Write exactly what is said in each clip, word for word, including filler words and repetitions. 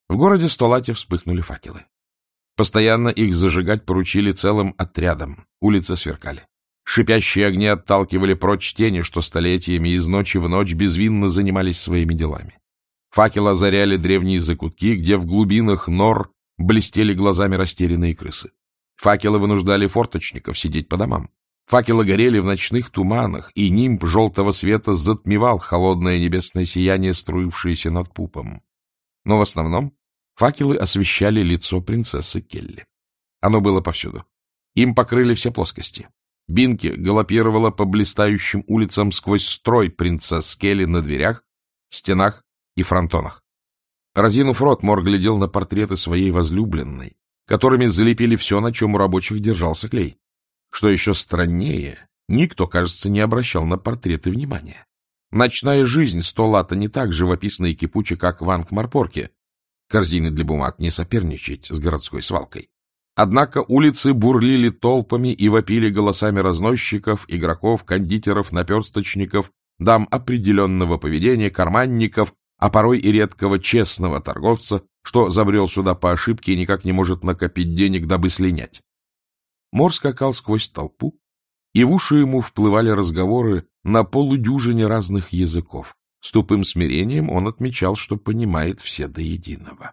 В городе Столате вспыхнули факелы. Постоянно их зажигать поручили целым отрядом. Улицы сверкали. Шипящие огни отталкивали прочь тени, что столетиями из ночи в ночь безвинно занимались своими делами. Факелы озаряли древние закутки, где в глубинах нор блестели глазами растерянные крысы. Факелы вынуждали форточников сидеть по домам. Факелы горели в ночных туманах, и нимб желтого света затмевал холодное небесное сияние, струившееся над пупом. Но в основном факелы освещали лицо принцессы Келли. Оно было повсюду. Им покрыли все плоскости. Бинки галопировала по блистающим улицам сквозь строй принцесс Келли на дверях, стенах и фронтонах. Разинув рот, Мор глядел на портреты своей возлюбленной, которыми залепили все, на чем у рабочих держался клей. Что еще страннее, никто, кажется, не обращал на портреты внимания. Ночная жизнь Столата не так живописна и кипуча, как в Анкмарпорке. Корзины для бумаг не соперничать с городской свалкой. Однако улицы бурлили толпами и вопили голосами разносчиков, игроков, кондитеров, наперсточников, дам определенного поведения, карманников, а порой и редкого честного торговца, что забрел сюда по ошибке и никак не может накопить денег, дабы слинять. Мор скакал сквозь толпу, и в уши ему вплывали разговоры на полудюжине разных языков. С тупым смирением он отмечал, что понимает все до единого.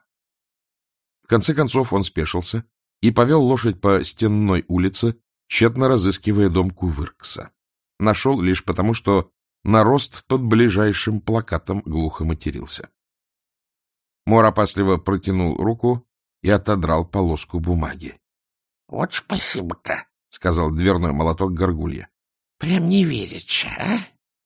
В конце концов он спешился и повел лошадь по Стенной улице, тщетно разыскивая дом Кувыркса. Нашел лишь потому, что нарост под ближайшим плакатом глухо матерился. Мор опасливо протянул руку и отодрал полоску бумаги. — Вот спасибо-то, — сказал дверной молоток Горгулья. — Прям не верится, а?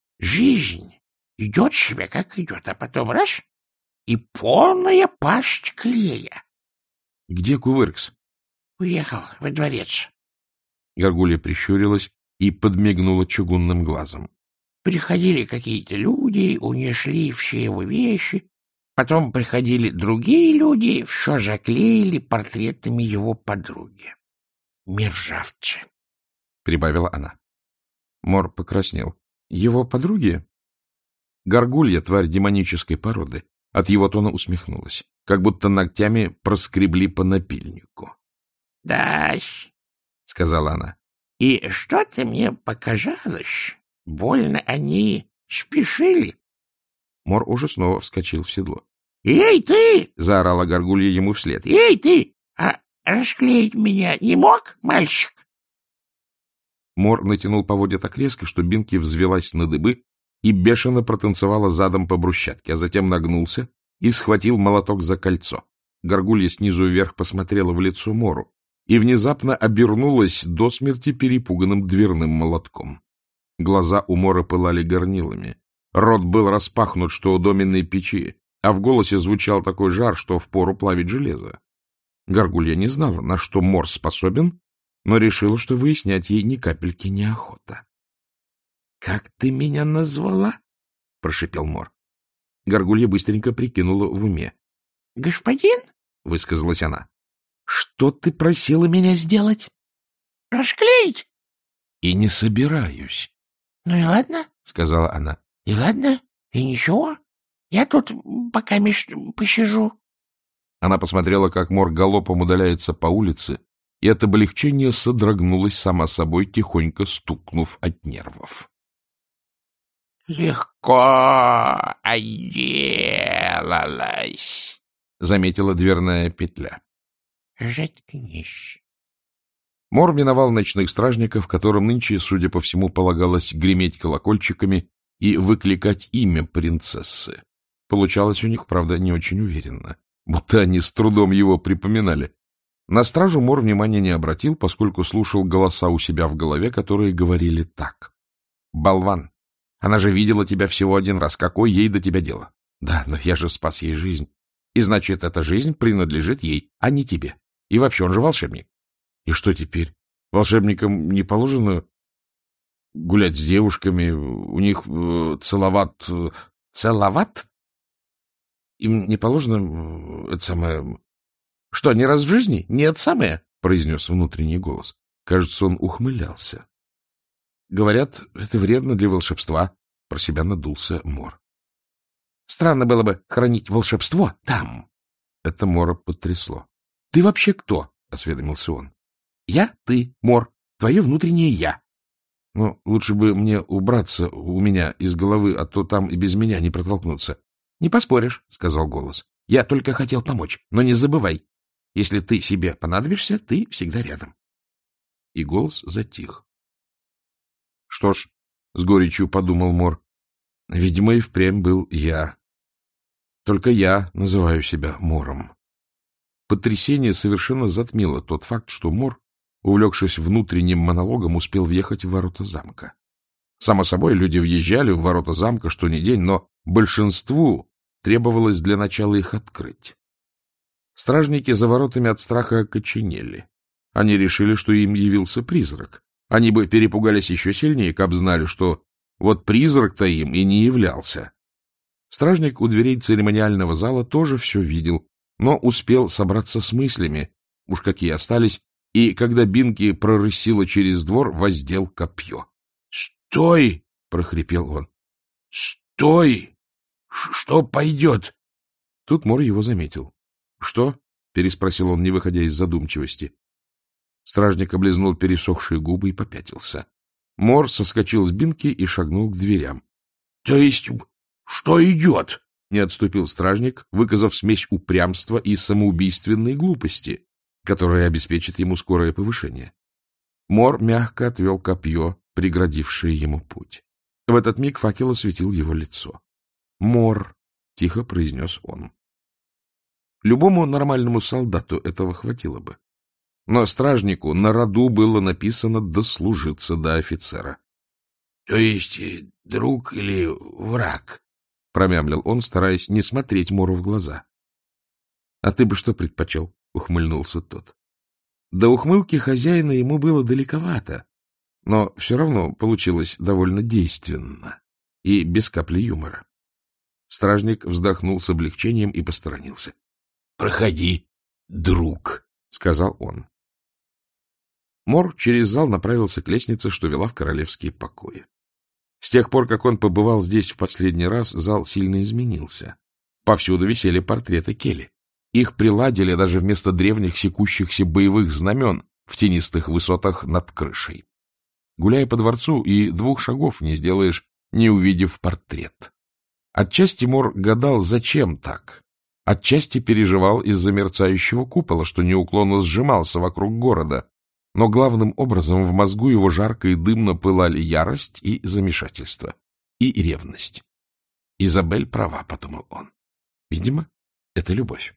Жизнь идет себе, как идет, а потом раз — и полная пасть клея. — Где Кувыркс? — Уехал во дворец. Горгулья прищурилась и подмигнула чугунным глазом. Приходили какие-то люди, унесли все его вещи. Потом приходили другие люди, все заклеили портретами его подруги. — Мерзавцы! — прибавила она. Мор покраснел. — Его подруги? Горгулья, тварь демонической породы, от его тона усмехнулась, как будто ногтями проскребли по напильнику. — Да, — сказала она, — и что-то мне показалось, больно они спешили. Мор уже снова вскочил в седло. — Эй, ты! — заорала Горгулья ему вслед. — Эй, ты! А расклеить меня не мог, мальчик? Мор натянул поводья так резко, что Бинки взвелась на дыбы и бешено протанцевала задом по брусчатке, а затем нагнулся и схватил молоток за кольцо. Горгулья снизу вверх посмотрела в лицо Мору и внезапно обернулась до смерти перепуганным дверным молотком. Глаза у Мора пылали горнилами. Рот был распахнут, что у доменной печи, а в голосе звучал такой жар, что впору плавить железо. Горгулья не знала, на что Мор способен, но решила, что выяснять ей ни капельки неохота. — Как ты меня назвала? — прошипел Мор. Горгулья быстренько прикинула в уме. — Господин? — высказалась она. — Что ты просила меня сделать? — Расклеить. — И не собираюсь. — Ну и ладно, — сказала она. — И ладно, и ничего. Я тут пока меж посижу. Она посмотрела, как Мор галопом удаляется по улице, и от облегчения содрогнулась сама собой, тихонько стукнув от нервов. — Легко отделалась, — заметила дверная петля. — Заткнись. Мор миновал ночных стражников, которым нынче, судя по всему, полагалось греметь колокольчиками и выкликать имя принцессы. Получалось у них, правда, не очень уверенно, будто они с трудом его припоминали. На стражу Мор внимания не обратил, поскольку слушал голоса у себя в голове, которые говорили так. — Болван! Она же видела тебя всего один раз. Какое ей до тебя дело? Да, но я же спас ей жизнь. И значит, эта жизнь принадлежит ей, а не тебе. И вообще, он же волшебник. И что теперь? Волшебникам не положено гулять с девушками, у них э, целоват... Э, целоват? Им не положено э, это самое... Что, не раз в жизни? Нет, самое, — произнес внутренний голос. Кажется, он ухмылялся. Говорят, это вредно для волшебства. Про себя надулся Мор. Странно было бы хранить волшебство там, Это Мора потрясло. — Ты вообще кто? — осведомился он. — Я, ты, Мор, твое внутреннее я. — Ну, лучше бы мне убраться у меня из головы, а то там и без меня не протолкнуться. — Не поспоришь, — сказал голос. — Я только хотел помочь, но не забывай. Если ты себе понадобишься, ты всегда рядом. И голос затих. — Что ж, — с горечью подумал Мор, — видимо, и впрямь был я. Только я называю себя Мором. Потрясение совершенно затмило тот факт, что Мор, увлекшись внутренним монологом, успел въехать в ворота замка. Само собой, люди въезжали в ворота замка что ни день, но большинству требовалось для начала их открыть. Стражники за воротами от страха окоченели. Они решили, что им явился призрак. Они бы перепугались еще сильнее, как бы знали, что вот призрак-то им и не являлся. Стражник у дверей церемониального зала тоже все видел, но успел собраться с мыслями, уж какие остались, и, когда Бинки прорысила через двор, воздел копье. — Стой! — прохрипел он. — Стой! Что пойдет? Тут Мор его заметил. — Что? — переспросил он, не выходя из задумчивости. Стражник облизнул пересохшие губы и попятился. Мор соскочил с Бинки и шагнул к дверям. — То есть... Что идет? — не отступил стражник, выказав смесь упрямства и самоубийственной глупости, которая обеспечит ему скорое повышение. Мор мягко отвел копье, преградившее ему путь. В этот миг факел осветил его лицо. — Мор, — тихо произнес он. Любому нормальному солдату этого хватило бы. Но стражнику на роду было написано дослужиться до офицера. — То есть друг или враг? — промямлил он, стараясь не смотреть Мору в глаза. — А ты бы что предпочел? — ухмыльнулся тот. До ухмылки хозяина ему было далековато, но все равно получилось довольно действенно и без капли юмора. Стражник вздохнул с облегчением и посторонился. — Проходи, друг, — сказал он. Мор через зал направился к лестнице, что вела в королевские покои. С тех пор, как он побывал здесь в последний раз, зал сильно изменился. Повсюду висели портреты Келли. Их приладили даже вместо древних секущихся боевых знамен в тенистых высотах над крышей. Гуляя по дворцу, и двух шагов не сделаешь, не увидев портрет. Отчасти Мор гадал, зачем так. Отчасти переживал из-за мерцающего купола, что неуклонно сжимался вокруг города. Но главным образом в мозгу его жарко и дымно пылали ярость и замешательство, и ревность. Изабель права, — подумал он. Видимо, это любовь.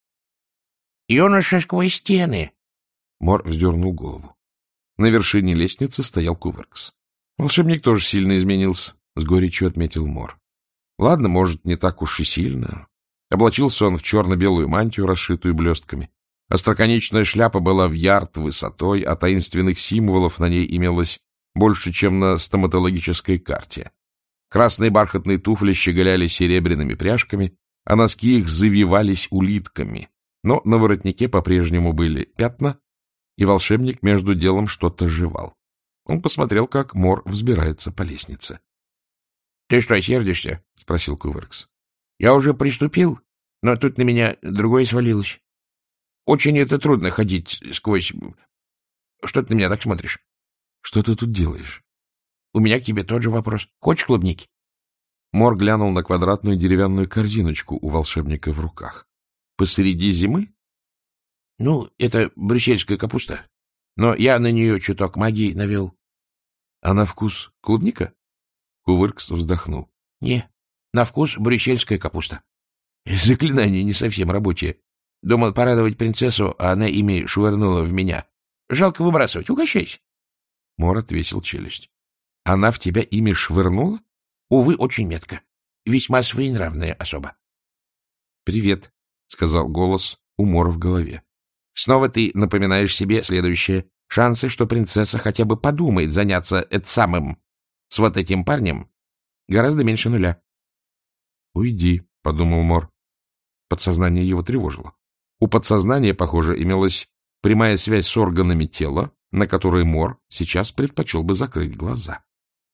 — Юноша сквозь стены! Мор вздернул голову. На вершине лестницы стоял Кувыркс. Волшебник тоже сильно изменился, — с горечью отметил Мор. Ладно, может, не так уж и сильно. Облачился он в черно-белую мантию, расшитую блестками. Остроконечная шляпа была в ярд высотой, а таинственных символов на ней имелось больше, чем на стоматологической карте. Красные бархатные туфли щеголяли серебряными пряжками, а носки их завивались улитками. Но на воротнике по-прежнему были пятна, и волшебник между делом что-то жевал. Он посмотрел, как Мор взбирается по лестнице. — Ты что, сердишься? — спросил Кувыркс. — Я уже приступил, но тут на меня другое свалилось. Очень это трудно ходить сквозь... Что ты на меня так смотришь? — Что ты тут делаешь? — У меня к тебе тот же вопрос. Хочешь клубники? Мор глянул на квадратную деревянную корзиночку у волшебника в руках. — Посреди зимы? — Ну, это брюссельская капуста. Но я на нее чуток магии навел. — А на вкус клубника? Кувыркс вздохнул. — Не, на вкус брюссельская капуста. Заклинание не совсем рабочее. Думал порадовать принцессу, а она ими швырнула в меня. Жалко выбрасывать. Угощайся. Мор отвесил челюсть. — Она в тебя ими швырнула? — Увы, очень метко. Весьма своенравная особа. — Привет, — сказал голос у Мора в голове. — Снова ты напоминаешь себе следующее. Шансы, что принцесса хотя бы подумает заняться это самым с вот этим парнем, гораздо меньше нуля. — Уйди, — подумал Мор. Подсознание его тревожило. У подсознания, похоже, имелась прямая связь с органами тела, на которые Мор сейчас предпочел бы закрыть глаза.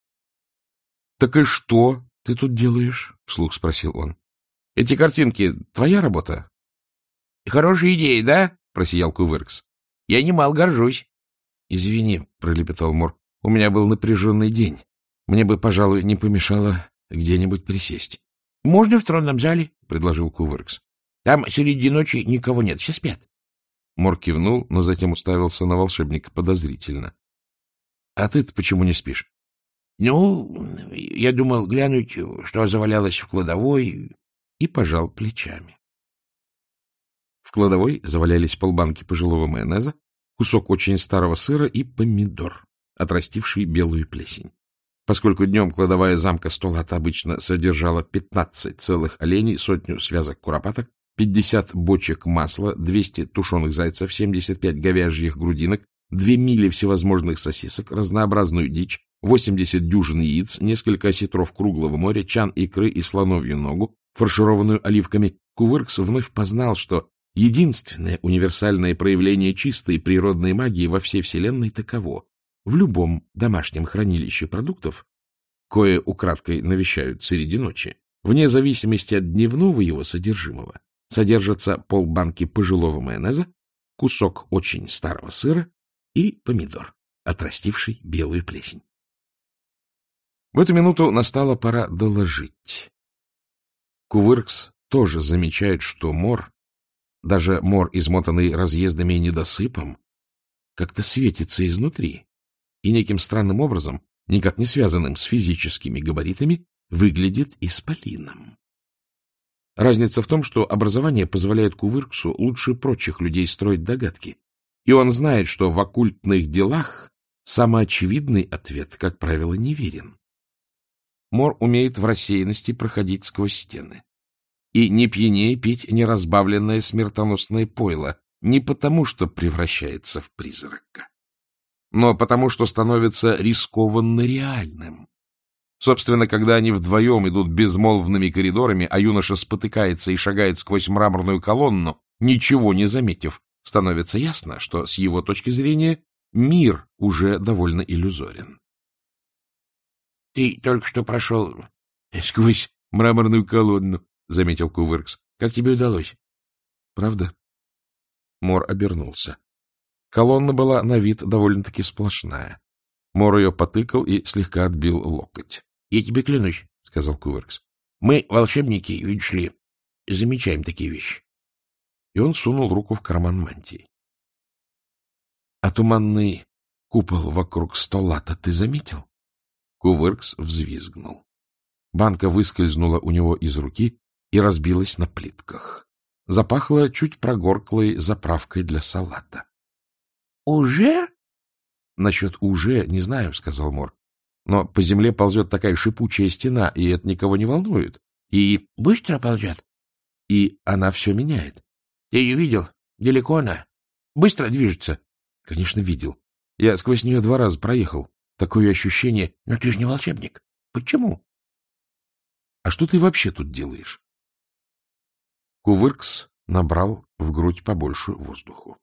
— Так и что ты тут делаешь? — вслух спросил он. — Эти картинки — твоя работа? — Хорошая идея, да? — просиял Кувыркс. — Я немало горжусь. — Извини, — пролепетал Мор, — у меня был напряженный день. Мне бы, пожалуй, не помешало где-нибудь присесть. — Можно в тронном зале, — предложил Кувыркс. — Там среди ночи никого нет, все спят. Мор кивнул, но затем уставился на волшебника подозрительно. — А ты-то почему не спишь? — Ну, я думал глянуть, что завалялось в кладовой, и пожал плечами. В кладовой завалялись полбанки пожилого майонеза, кусок очень старого сыра и помидор, отрастивший белую плесень. Поскольку днем кладовая замка Столата обычно содержала пятнадцать целых оленей, сотню связок куропаток, пятьдесят бочек масла, двести тушеных зайцев, семьдесят пять говяжьих грудинок, две мили всевозможных сосисок, разнообразную дичь, восемьдесят дюжин яиц, несколько осетров круглого моря, чан икры и слоновью ногу, фаршированную оливками, Кувыркс вновь познал, что единственное универсальное проявление чистой природной магии во всей вселенной таково: в любом домашнем хранилище продуктов, кое украдкой навещают среди ночи, вне зависимости от дневного его содержимого, содержатся полбанки пожилого майонеза, кусок очень старого сыра и помидор, отрастивший белую плесень. В эту минуту настала пора доложить. Кувыркс тоже замечает, что Мор, даже Мор, измотанный разъездами и недосыпом, как-то светится изнутри и неким странным образом, никак не связанным с физическими габаритами, выглядит исполином. Разница в том, что образование позволяет Кувырксу лучше прочих людей строить догадки, и он знает, что в оккультных делах самоочевидный ответ, как правило, неверен. Мор умеет в рассеянности проходить сквозь стены. И не пьянее пить неразбавленное смертоносное пойло, не потому, что превращается в призрака, но потому, что становится рискованно реальным. Собственно, когда они вдвоем идут безмолвными коридорами, а юноша спотыкается и шагает сквозь мраморную колонну, ничего не заметив, становится ясно, что с его точки зрения мир уже довольно иллюзорен. — Ты только что прошел сквозь мраморную колонну, — заметил Кувыркс. — Как тебе удалось? — Правда? Мор обернулся. Колонна была на вид довольно-таки сплошная. Мор ее потыкал и слегка отбил локоть. — Я тебе клянусь, — сказал Кувыркс. — Мы, волшебники, видишь ли, замечаем такие вещи. И он сунул руку в карман мантии. — А туманный купол вокруг Столата ты заметил? Кувыркс взвизгнул. Банка выскользнула у него из руки и разбилась на плитках. Запахло чуть прогорклой заправкой для салата. — Уже? — Насчет «уже» не знаю, — сказал Мор. — Но по земле ползет такая шипучая стена, и это никого не волнует. И быстро ползет. И она все меняет. — Ты ее видел? Далеко она? Быстро движется? — Конечно, видел. Я сквозь нее два раза проехал. Такое ощущение... — Но ты же не волшебник. Почему? — А что ты вообще тут делаешь? Кувыркс набрал в грудь побольше воздуху.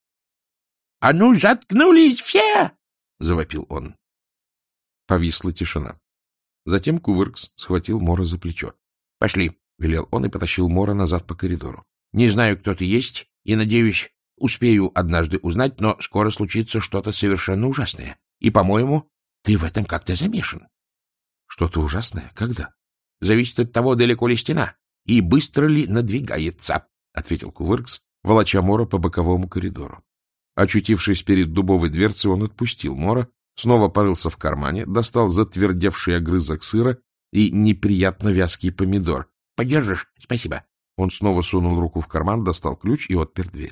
— А ну, заткнулись все! — завопил он. Повисла тишина. Затем Кувыркс схватил Мора за плечо. — Пошли, — велел он и потащил Мора назад по коридору. — Не знаю, кто ты есть, и, надеюсь, успею однажды узнать, но скоро случится что-то совершенно ужасное. И, по-моему, ты в этом как-то замешан. — Что-то ужасное? Когда? — Зависит от того, далеко ли стена и быстро ли надвигается, — ответил Кувыркс, волоча Мора по боковому коридору. Очутившись перед дубовой дверцей, он отпустил Мора, снова порылся в кармане, достал затвердевший огрызок сыра и неприятно вязкий помидор. — Подержишь? Спасибо. Он снова сунул руку в карман, достал ключ и отпер дверь.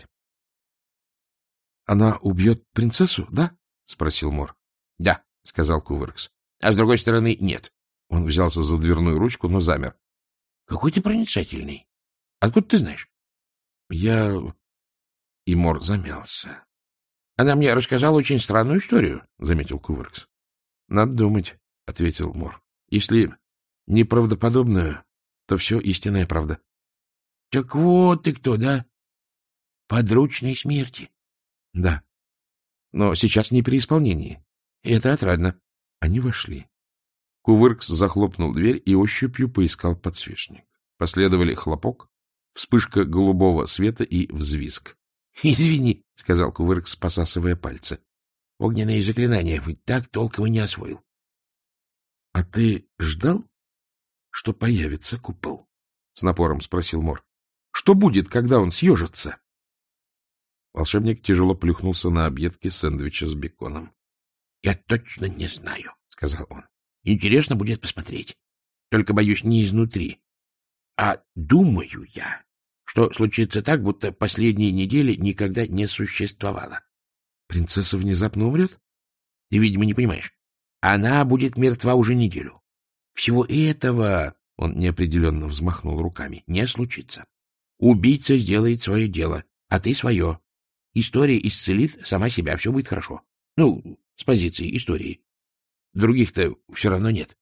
— Она убьет принцессу, да? — спросил Мор. — Да, — сказал Кувыркс. — А с другой стороны, нет. Он взялся за дверную ручку, но замер. — Какой ты проницательный. Откуда ты знаешь? — Я... И Мор замялся. — Она мне рассказала очень странную историю, — заметил Кувыркс. — Надо думать, — ответил Мор. — Если неправдоподобную, то все истинная правда. — Так вот ты кто, да? Подручной смерти. — Да. Но сейчас не при исполнении. — Это отрадно. Они вошли. Кувыркс захлопнул дверь и ощупью поискал подсвечник. Последовали хлопок, Вспышка голубого света и взвизг. — Извини, — сказал Кувыркс, посасывая пальцы. — Огненные заклинания вы так толком и не освоил. — А ты ждал, что появится купол? — с напором спросил Мор. — Что будет, когда он съежится? Волшебник тяжело плюхнулся на объедки сэндвича с беконом. — Я точно не знаю, — сказал он. — Интересно будет посмотреть. Только, боюсь, не изнутри. А думаю я, что случится так, будто последние недели никогда не существовало. — Принцесса внезапно умрет? — Ты, видимо, не понимаешь. Она будет мертва уже неделю. Всего этого, — он неопределенно взмахнул руками, — не случится. Убийца сделает свое дело, а ты свое. История исцелит сама себя, все будет хорошо. Ну, с позиции истории. Других-то все равно нет.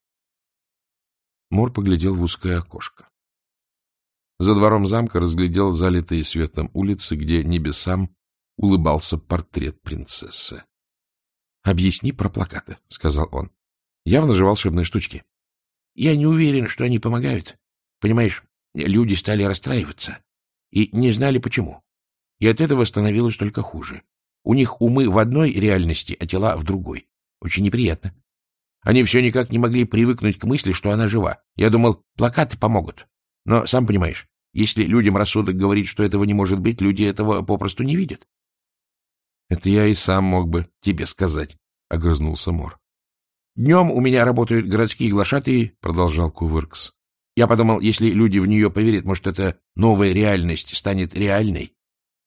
Мор поглядел в узкое окошко. За двором замка разглядел залитые светом улицы, где небесам улыбался портрет принцессы. — Объясни про плакаты, — сказал он. — Явно же волшебные штучки. — Я не уверен, что они помогают. Понимаешь, люди стали расстраиваться и не знали почему. И от этого становилось только хуже. У них умы в одной реальности, а тела в другой. Очень неприятно. Они все никак не могли привыкнуть к мысли, что она жива. Я думал, плакаты помогут. Но, сам понимаешь, если людям рассудок говорит, что этого не может быть, люди этого попросту не видят. — Это я и сам мог бы тебе сказать, — огрызнулся Мор. — Днем у меня работают городские глашатые, — продолжал Кувыркс. Я подумал, если люди в нее поверят, может, эта новая реальность станет реальной.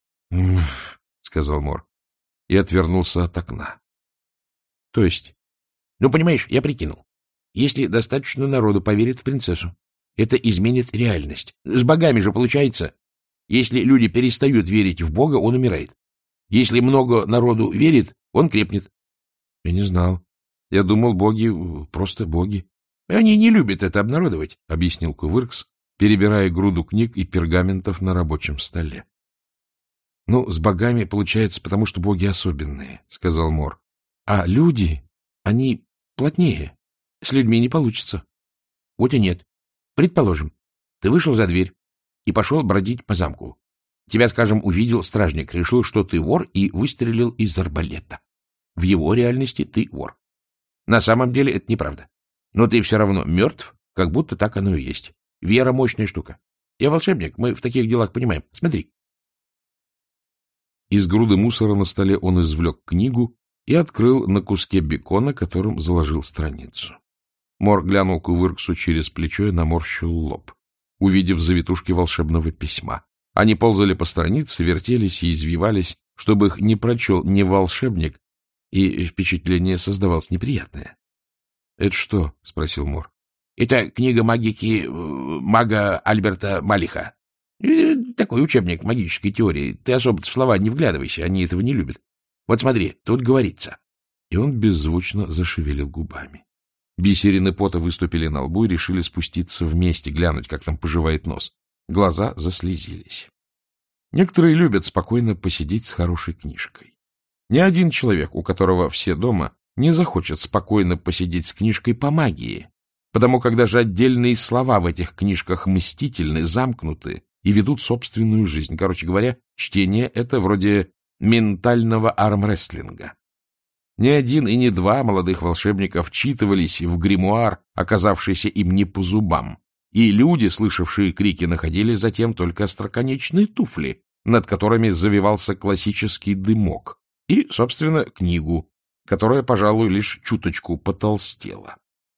— сказал Мор и отвернулся от окна. — То есть? — Ну, понимаешь, я прикинул. Если достаточно народу поверит в принцессу, это изменит реальность. С богами же получается. Если люди перестают верить в Бога, он умирает. Если много народу верит, он крепнет. — Я не знал. Я думал, боги просто боги. — Они не любят это обнародовать, — объяснил Кувыркс, перебирая груду книг и пергаментов на рабочем столе. — Ну, с богами получается, потому что боги особенные, — сказал Мор. — А люди, они плотнее. С людьми не получится. — Вот и нет. Предположим, ты вышел за дверь и пошел бродить по замку. Тебя, скажем, увидел стражник, решил, что ты вор, и выстрелил из арбалета. В его реальности ты вор. На самом деле это неправда. Но ты все равно мертв, как будто так оно и есть. Вера — мощная штука. Я волшебник, мы в таких делах понимаем. Смотри. Из груды мусора на столе он извлек книгу и открыл на куске бекона, которым заложил страницу. Мор глянул Кувырксу через плечо и наморщил лоб, увидев завитушки волшебного письма. Они ползали по странице, вертелись и извивались, чтобы их не прочел не волшебник, и впечатление создавалось неприятное. — Это что? — спросил Мор. — Это книга магики мага Альберта Малиха. Такой учебник магической теории. Ты особо в слова не вглядывайся, они этого не любят. Вот смотри, тут говорится. И он беззвучно зашевелил губами. Бисерины пота выступили на лбу и решили спуститься вместе, глянуть, как там поживает нос. Глаза заслезились. Некоторые любят спокойно посидеть с хорошей книжкой. Ни один человек, у которого все дома, не захочет спокойно посидеть с книжкой по магии, потому как даже отдельные слова в этих книжках мстительны, замкнуты и ведут собственную жизнь. Короче говоря, чтение — это вроде ментального армрестлинга. Ни один и ни два молодых волшебника вчитывались в гримуар, оказавшийся им не по зубам, и люди, слышавшие крики, находили затем только остроконечные туфли, над которыми завивался классический дымок, и, собственно, книгу, которая, пожалуй, лишь чуточку потолстела.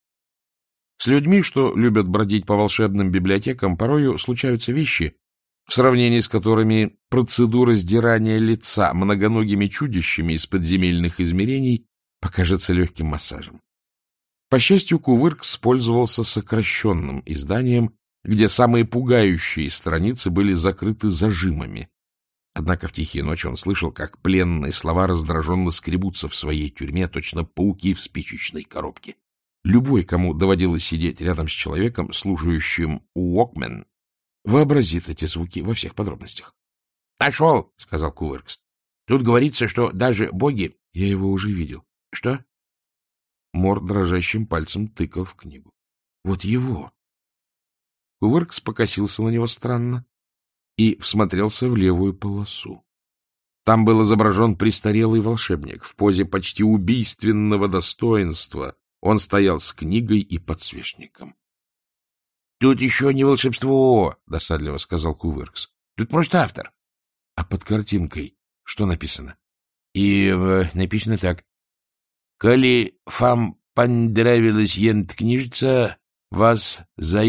С людьми, что любят бродить по волшебным библиотекам, порою случаются вещи, в сравнении с которыми процедура сдирания лица многоногими чудищами из подземельных измерений покажется легким массажем. По счастью, Кувыркс пользовался сокращенным изданием, где самые пугающие страницы были закрыты зажимами. Однако в тихие ночи он слышал, как пленные слова раздраженно скребутся в своей тюрьме, точно пауки в спичечной коробке. Любой, кому доводилось сидеть рядом с человеком, слушающим Уокмен, вообразит эти звуки во всех подробностях. — Нашел, — сказал Кувыркс. — Тут говорится, что даже боги... — Я его уже видел. — Что? Мор дрожащим пальцем тыкал в книгу. — Вот его. Кувыркс покосился на него странно, и всмотрелся в левую полосу. Там был изображен престарелый волшебник в позе почти убийственного достоинства. Он стоял с книгой и подсвечником. — Тут еще не волшебство, — досадливо сказал Кувыркс. — Тут просто автор. — А под картинкой что написано? — И э, написано так. — Коли фам понравилась ент книжица, вас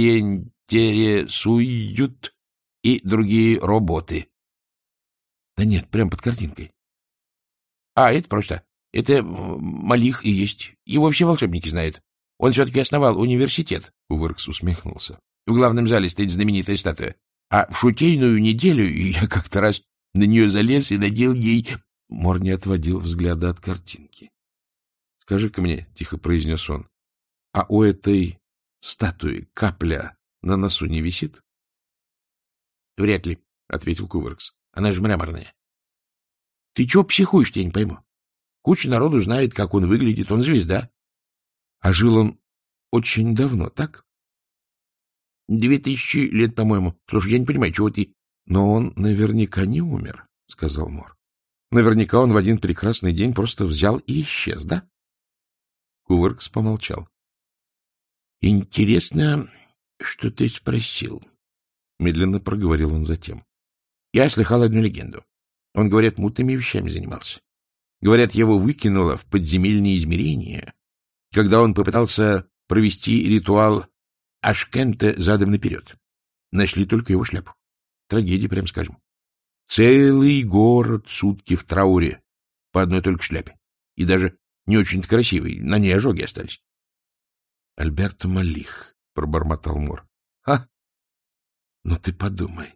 заинтересуют и другие работы. — Да нет, прям под картинкой. — А, это просто. Это Малих и есть. Его все волшебники знают. Он все-таки основал университет. Кувыркс усмехнулся. В главном зале стоит знаменитая статуя. А в шутейную неделю я как-то раз на нее залез и надел ей... Мор не отводил взгляда от картинки. — Скажи-ка мне, — тихо произнес он, — а у этой статуи капля на носу не висит? — Вряд ли, — ответил Кувыркс. — Она же мраморная. — Ты чего психуешь, я не пойму. Куча народу знает, как он выглядит. Он звезда. А жил он очень давно, так? — Две тысячи лет, по-моему. Слушай, я не понимаю, чего ты... — Но он наверняка не умер, — сказал Мор. — Наверняка он в один прекрасный день просто взял и исчез, да? Кувыркс помолчал. — Интересно, что ты спросил, — медленно проговорил он затем. — Я слыхал одну легенду. Он, говорят, мутными вещами занимался. Говорят, его выкинуло в подземельные измерения, когда он попытался провести ритуал Ашкента задом наперед. Нашли только его шляпу. Трагедия, прям скажем. Целый город сутки в трауре по одной только шляпе. И даже не очень-то красивый. На ней ожоги остались. — Альберто Малих, — пробормотал Мор. — Ха! Ну ты подумай.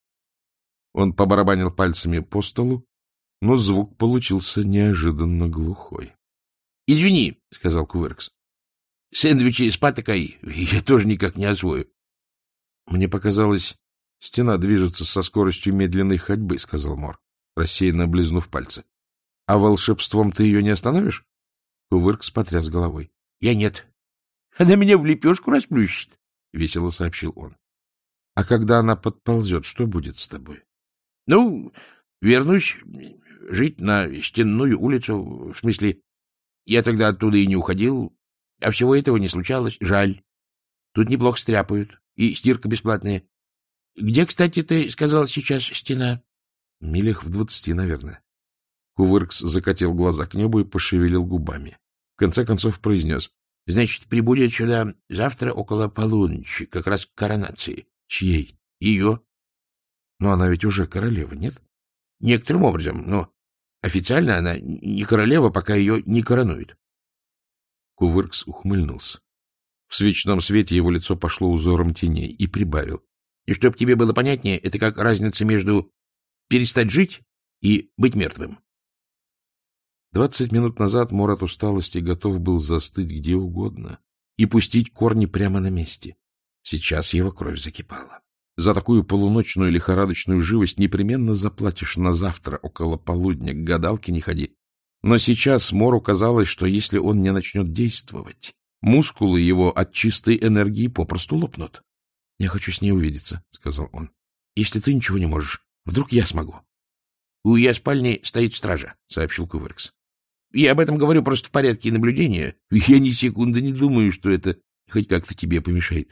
Он побарабанил пальцами по столу, но звук получился неожиданно глухой. — Извини, — сказал Кувыркс. — Сэндвичи с патокой я тоже никак не освою. — Мне показалось, стена движется со скоростью медленной ходьбы, — сказал Мор, рассеянно облизнув пальцы. — А волшебством ты ее не остановишь? Кувыркс потряс головой. — Я нет. Она меня в лепешку расплющит, — весело сообщил он. — А когда она подползет, что будет с тобой? — Ну, вернусь жить на Стенную улицу. В смысле, я тогда оттуда и не уходил, а всего этого не случалось. Жаль. Тут неплохо стряпают, и стирка бесплатная. Где, кстати, ты сказал сейчас стена? Милях в двадцати, наверное. Кувыркс закатил глаза к небу и пошевелил губами. В конце концов произнес. — Значит, прибудет сюда завтра около полуночи, как раз к коронации. — Чьей? — Ее. — Но она ведь уже королева, нет? — Некоторым образом, но официально она не королева, пока ее не коронуют. Кувыркс ухмыльнулся. В свечном свете его лицо пошло узором теней и прибавил. — И чтоб тебе было понятнее, это как разница между перестать жить и быть мертвым. Двадцать минут назад Мор от усталости готов был застыть где угодно и пустить корни прямо на месте. Сейчас его кровь закипала. За такую полуночную лихорадочную живость непременно заплатишь на завтра около полудня, к гадалке не ходи. Но сейчас Мору казалось, что если он не начнет действовать, мускулы его от чистой энергии попросту лопнут. — Я хочу с ней увидеться, — сказал он. — Если ты ничего не можешь, вдруг я смогу. — У ее спальни стоит стража, — сообщил Кувыркс. — Я об этом говорю просто в порядке наблюдения. Я ни секунды не думаю, что это хоть как-то тебе помешает.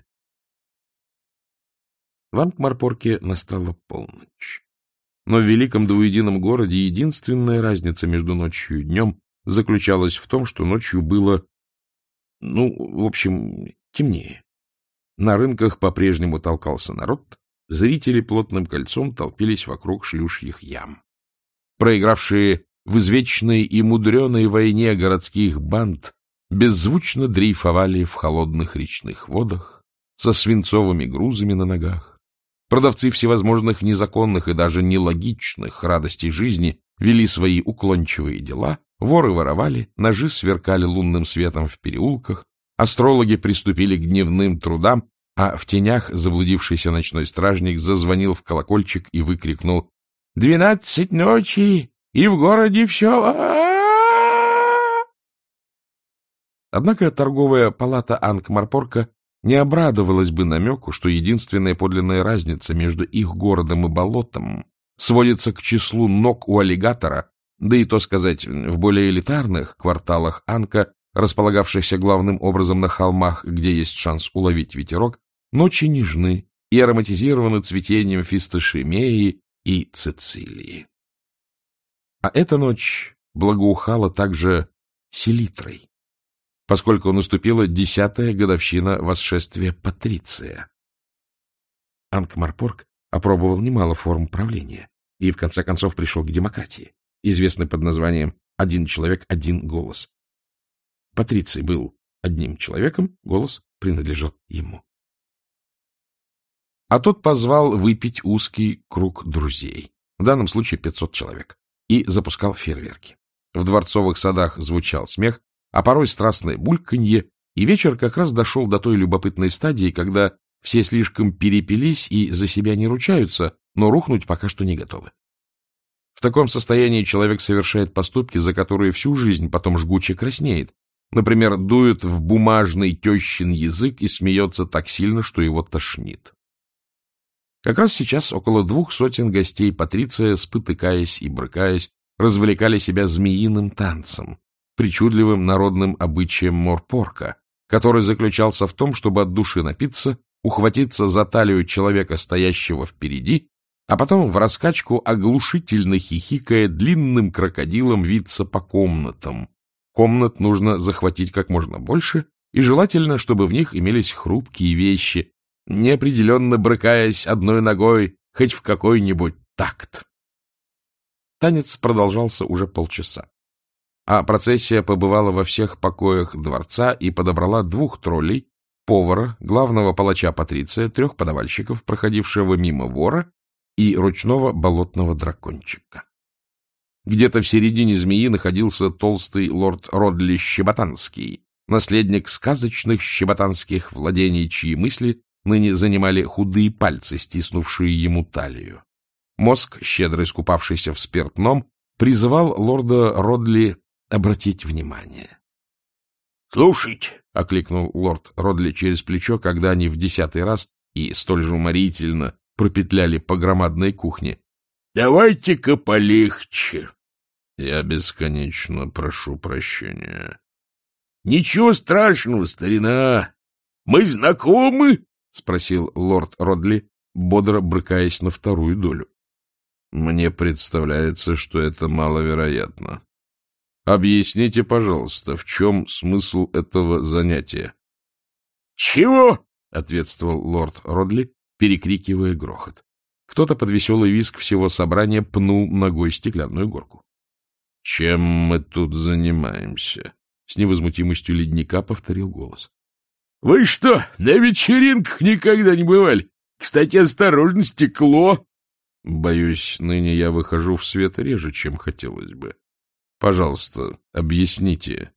В Анкмарпорке настала полночь. Но в великом двуедином городе единственная разница между ночью и днем заключалась в том, что ночью было, ну, в общем, темнее. На рынках по-прежнему толкался народ, зрители плотным кольцом толпились вокруг шлюшьих ям. Проигравшие в извечной и мудреной войне городских банд беззвучно дрейфовали в холодных речных водах со свинцовыми грузами на ногах. Продавцы всевозможных незаконных и даже нелогичных радостей жизни вели свои уклончивые дела, воры воровали, ножи сверкали лунным светом в переулках, астрологи приступили к дневным трудам, а в тенях заблудившийся ночной стражник зазвонил в колокольчик и выкрикнул: «Двенадцать ночи, и в городе все...» Однако торговая палата Анкмарпорка не обрадовалась бы намеку, что единственная подлинная разница между их городом и болотом сводится к числу ног у аллигатора, да и то сказать, в более элитарных кварталах Анка, располагавшихся главным образом на холмах, где есть шанс уловить ветерок, ночи нежны и ароматизированы цветением фистошемеи и цицилии. А эта ночь благоухала также селитрой, поскольку наступила десятая годовщина восшествия Патриция. Анкмарпорг опробовал немало форм правления и, в конце концов, пришел к демократии, известной под названием «один человек, один голос». Патриций был одним человеком, голос принадлежал ему. А тот позвал выпить узкий круг друзей, в данном случае пятьсот человек, и запускал фейерверки. В дворцовых садах звучал смех, а порой страстное бульканье, и вечер как раз дошел до той любопытной стадии, когда все слишком перепились и за себя не ручаются, но рухнуть пока что не готовы. В таком состоянии человек совершает поступки, за которые всю жизнь потом жгуче краснеет. Например, дует в бумажный тещин язык и смеется так сильно, что его тошнит. Как раз сейчас около двух сотен гостей Патриция, спотыкаясь и брыкаясь, развлекали себя змеиным танцем, причудливым народным обычаем Морпорка, который заключался в том, чтобы от души напиться, ухватиться за талию человека, стоящего впереди, а потом в раскачку, оглушительно хихикая, длинным крокодилом виться по комнатам. Комнат нужно захватить как можно больше, и желательно, чтобы в них имелись хрупкие вещи, неопределенно брыкаясь одной ногой хоть в какой-нибудь такт. Танец продолжался уже полчаса, а процессия побывала во всех покоях дворца и подобрала двух троллей, повара, главного палача Патриция, трех подавальщиков, проходившего мимо вора, и ручного болотного дракончика. Где-то в середине змеи находился толстый лорд Родли Щеботанский, наследник сказочных щеботанских владений, чьи мысли ныне занимали худые пальцы, стиснувшие ему талию. Мозг, щедро искупавшийся в спиртном, призывал лорда Родли обратить внимание. — Слушайте, — окликнул лорд Родли через плечо, когда они в десятый раз и столь же уморительно пропетляли по громадной кухне. — Давайте-ка полегче. — Я бесконечно прошу прощения. — Ничего страшного, старина. Мы знакомы? — спросил лорд Родли, бодро брыкаясь на вторую долю. — Мне представляется, что это маловероятно. Объясните, пожалуйста, в чем смысл этого занятия? — Чего? — ответствовал лорд Родли, перекрикивая грохот. Кто-то под веселый визг всего собрания пнул ногой стеклянную горку. — Чем мы тут занимаемся? — с невозмутимостью ледника повторил голос. — Вы что, на вечеринках никогда не бывали? Кстати, осторожно, стекло. — Боюсь, ныне я выхожу в свет реже, чем хотелось бы. Пожалуйста, объясните,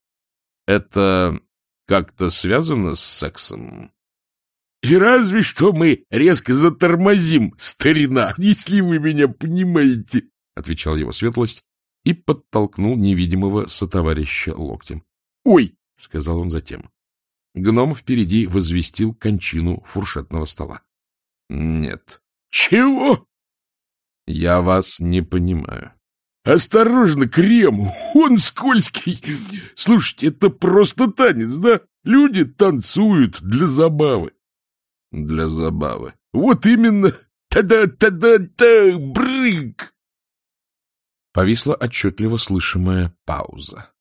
это как-то связано с сексом? — И разве что мы резко затормозим, старина, если вы меня понимаете, — отвечал его светлость и подтолкнул невидимого сотоварища локтем. — Ой! — сказал он затем. Гном впереди возвестил кончину фуршетного стола. — Нет. — Чего? — Я вас не понимаю. — Осторожно, крем, он скользкий. Слушайте, это просто танец, да? Люди танцуют для забавы. — Для забавы. — Вот именно. Та-да-та-да-та, брык! Повисла отчетливо слышимая пауза.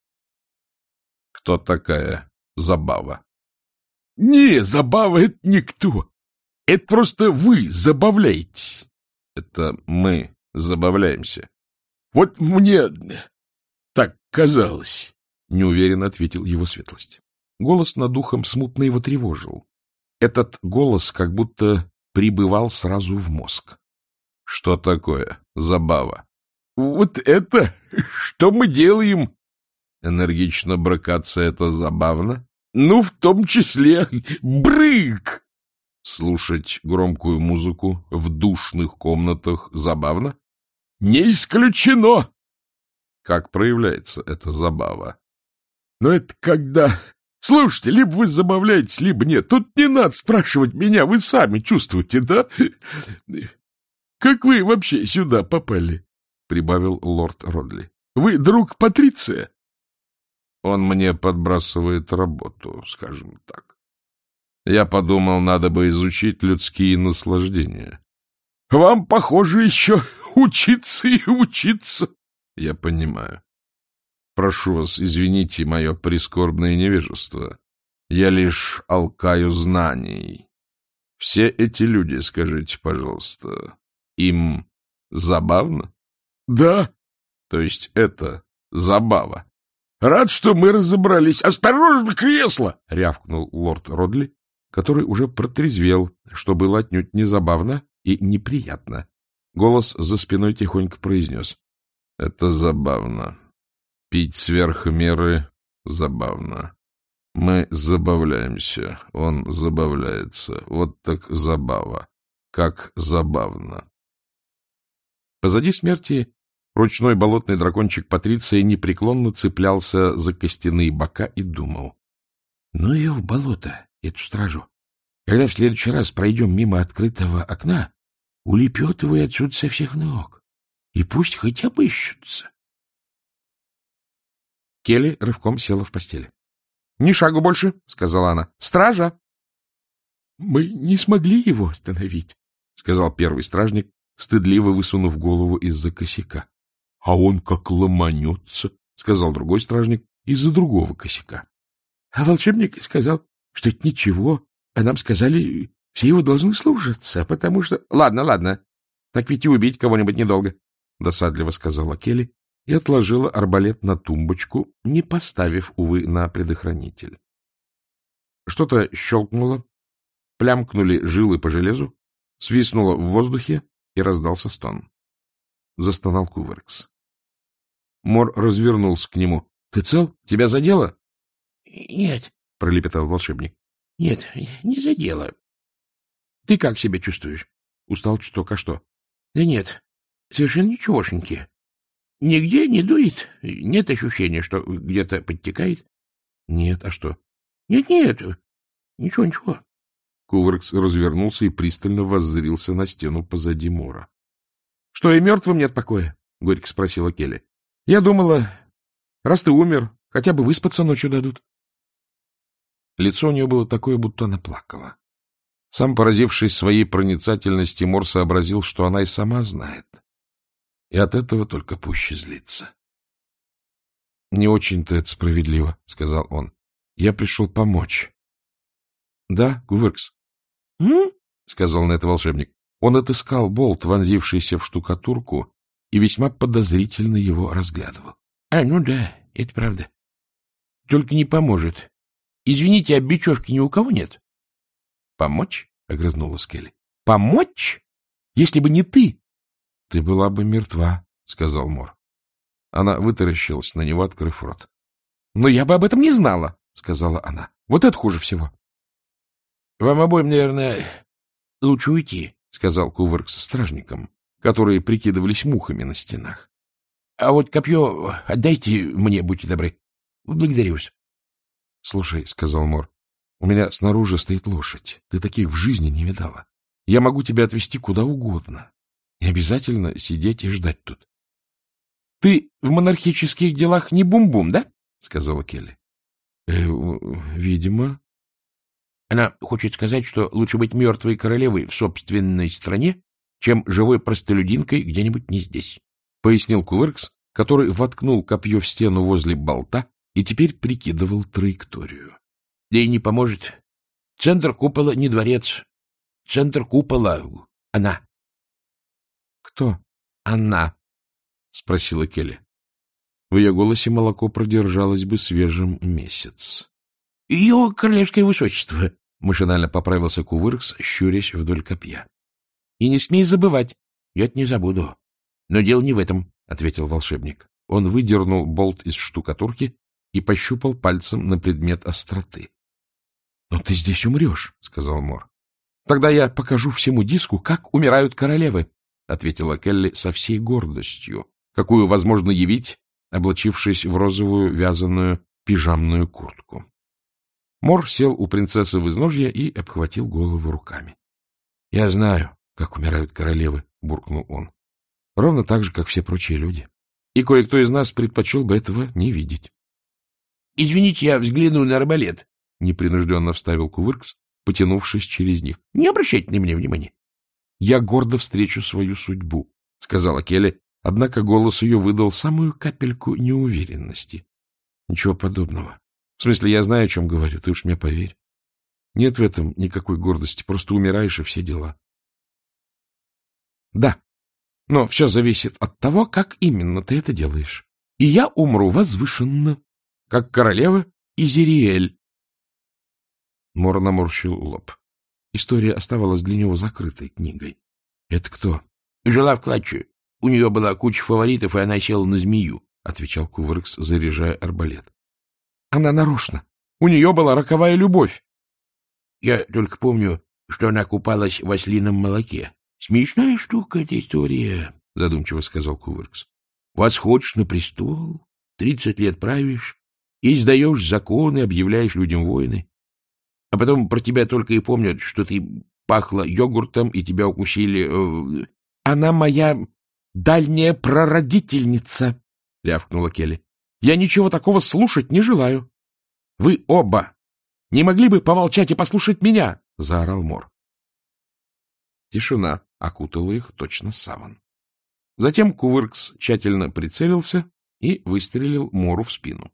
— Кто такая забава? — Не, забава — это никто. Это просто вы забавляетесь. — Это мы забавляемся. — Вот мне так казалось, — неуверенно ответил его светлость. Голос над ухом смутно его тревожил. Этот голос как будто прибывал сразу в мозг. — Что такое забава? — Вот это, что мы делаем. — Энергично брыкаться — это забавно? — Ну, в том числе. Брык! — Слушать громкую музыку в душных комнатах забавно? — Не исключено. — Как проявляется эта забава? — Ну, это когда Слушайте, либо вы забавляетесь, либо нет. Тут не надо спрашивать меня, вы сами чувствуете, да? Как вы вообще сюда попали? — прибавил лорд Родли. — Вы друг Патриция? — Он мне подбрасывает работу, скажем так. Я подумал, надо бы изучить людские наслаждения. — Вам, похоже, еще учиться и учиться. — Я понимаю. Прошу вас, извините мое прискорбное невежество. Я лишь алкаю знаний. Все эти люди, скажите, пожалуйста, им забавно? — Да. — То есть это забава? — Рад, что мы разобрались. Осторожно, кресло! — рявкнул лорд Родли, который уже протрезвел, что было отнюдь не забавно и неприятно. Голос за спиной тихонько произнес. — Это забавно. Пить сверх меры забавно. Мы забавляемся, он забавляется. Вот так забава. Как забавно. Позади смерти ручной болотный дракончик Патриция непреклонно цеплялся за костяные бока и думал. — Ну ее в болото, эту стражу. Когда в следующий раз пройдем мимо открытого окна, улепетывай отсюда со всех ног. И пусть хотя бы ищутся. Келли рывком села в постели. — Ни шагу больше, — сказала она. — Стража! — Мы не смогли его остановить, — сказал первый стражник, стыдливо высунув голову из-за косяка. — А он как ломанется, — сказал другой стражник из-за другого косяка. — А волшебник сказал, что это ничего, а нам сказали, все его должны слушаться, потому что... — Ладно, ладно, так ведь и убить кого-нибудь недолго, — досадливо сказала Келли и отложила арбалет на тумбочку, не поставив, увы, на предохранитель. Что-то щелкнуло, плямкнули жилы по железу, свистнуло в воздухе, и раздался стон. Застонал Кувыркс. Мор развернулся к нему. — Ты цел? Тебя задело? — Нет, — пролепетал волшебник. — Нет, не задело. — Ты как себя чувствуешь? — Устал чуток, а что? — Да нет, совершенно ничегошеньки. Нигде не дует? Нет ощущения, что где-то подтекает? — Нет, а что? — Нет-нет, ничего-ничего. Кувыркс развернулся и пристально воззрился на стену позади Мора. — Что, и мертвым нет покоя? — горько спросила Келли. — Я думала, раз ты умер, хотя бы выспаться ночью дадут. Лицо у нее было такое, будто она плакала. Сам поразившись своей проницательности, Мор сообразил, что она и сама знает. И от этого только пуще злится. — Не очень-то это справедливо, — сказал он. — Я пришел помочь. — Да, Кувыркс? — сказал на это волшебник. Он отыскал болт, вонзившийся в штукатурку, и весьма подозрительно его разглядывал. — А, ну да, это правда. Только не поможет. Извините, а бечевки ни у кого нет? — Помочь? — огрызнулась Келли. — Помочь? Если бы не ты... — Ты была бы мертва, — сказал Мор. Она вытаращилась на него, открыв рот. — Но я бы об этом не знала, — сказала она. — Вот это хуже всего. — Вам обоим, наверное, лучше уйти, — сказал Кувыркс стражникам, которые прикидывались мухами на стенах. — А вот копье отдайте мне, будьте добры. Благодарю вас. — Слушай, — сказал Мор, — у меня снаружи стоит лошадь. Ты таких в жизни не видала. Я могу тебя отвезти куда угодно. Не обязательно сидеть и ждать тут. — Ты в монархических делах не бум-бум, да? — сказала Келли. Э, — Видимо. Она хочет сказать, что лучше быть мертвой королевой в собственной стране, чем живой простолюдинкой где-нибудь не здесь, — пояснил Кувыркс, который воткнул копье в стену возле болта и теперь прикидывал траекторию. — Да и не поможет. Центр купола не дворец. Центр купола — она. — Кто? — Она, — спросила Келли. В ее голосе молоко продержалось бы свежим месяц. — Ее королевское высочество, — машинально поправился Кувыркс, щурясь вдоль копья. — И не смей забывать. — Я-то не забуду. — Но дело не в этом, — ответил волшебник. Он выдернул болт из штукатурки и пощупал пальцем на предмет остроты. — Но ты здесь умрешь, — сказал Мор. — Тогда я покажу всему диску, как умирают королевы, — ответила Келли со всей гордостью, какую возможно явить, облачившись в розовую вязаную пижамную куртку. Мор сел у принцессы в изножье и обхватил голову руками. — Я знаю, как умирают королевы, — буркнул он. — Ровно так же, как все прочие люди. И кое-кто из нас предпочел бы этого не видеть. — Извините, я взглянул на арбалет, — непринужденно вставил Кувыркс, потянувшись через них. — Не обращайте на меня внимания. — Я гордо встречу свою судьбу, — сказала Келли, однако голос ее выдал самую капельку неуверенности. — Ничего подобного. В смысле, я знаю, о чем говорю, ты уж мне поверь. Нет в этом никакой гордости, просто умираешь и все дела. — Да, но все зависит от того, как именно ты это делаешь. И я умру возвышенно, как королева Изириэль. Мор наморщил лоб. История оставалась для него закрытой книгой. — Это кто? — Жила в клатче. У нее была куча фаворитов, и она села на змею, — отвечал Кувыркс, заряжая арбалет. — Она нарочно. У нее была роковая любовь. — Я только помню, что она купалась в ослином молоке. — Смешная штука эта история, — задумчиво сказал Кувыркс. — Восходишь на престол, тридцать лет правишь, и издаешь законы, объявляешь людям войны. А потом про тебя только и помнят, что ты пахла йогуртом, и тебя укусили... Э... — Она моя дальняя прародительница, — рявкнула Келли. — Я ничего такого слушать не желаю. — Вы оба не могли бы помолчать и послушать меня? — заорал Мор. Тишина окутала их точно саван. Затем Кувыркс тщательно прицелился и выстрелил Мору в спину.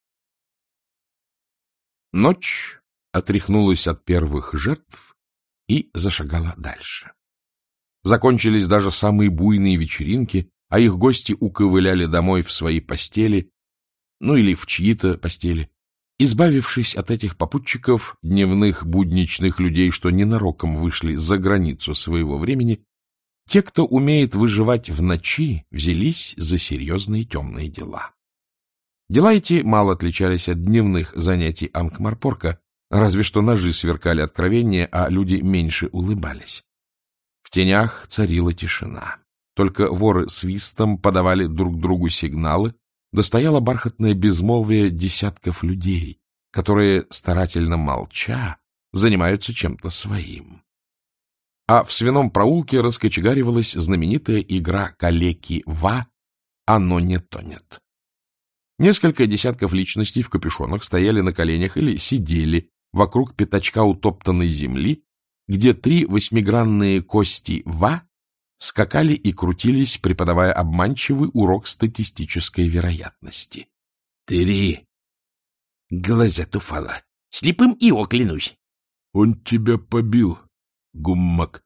Ночь отряхнулась от первых жертв и зашагала дальше. Закончились даже самые буйные вечеринки, а их гости уковыляли домой в свои постели, ну или в чьи-то постели. Избавившись от этих попутчиков, дневных будничных людей, что ненароком вышли за границу своего времени, те, кто умеет выживать в ночи, взялись за серьезные темные дела. Дела эти мало отличались от дневных занятий Анкмарпорка, разве что ножи сверкали откровеннее, а люди меньше улыбались. В тенях царила тишина. Только воры свистом подавали друг другу сигналы, да стояло бархатное безмолвие десятков людей, которые, старательно молча, занимаются чем-то своим. А в свином проулке раскочегаривалась знаменитая игра калеки-ва «Оно не тонет». Несколько десятков личностей в капюшонах стояли на коленях или сидели вокруг пятачка утоптанной земли, где три восьмигранные кости «ва» скакали и крутились, преподавая обманчивый урок статистической вероятности. — Три. Глаза туфала. Слепым Ио, клянусь. — Он тебя побил, Гуммак.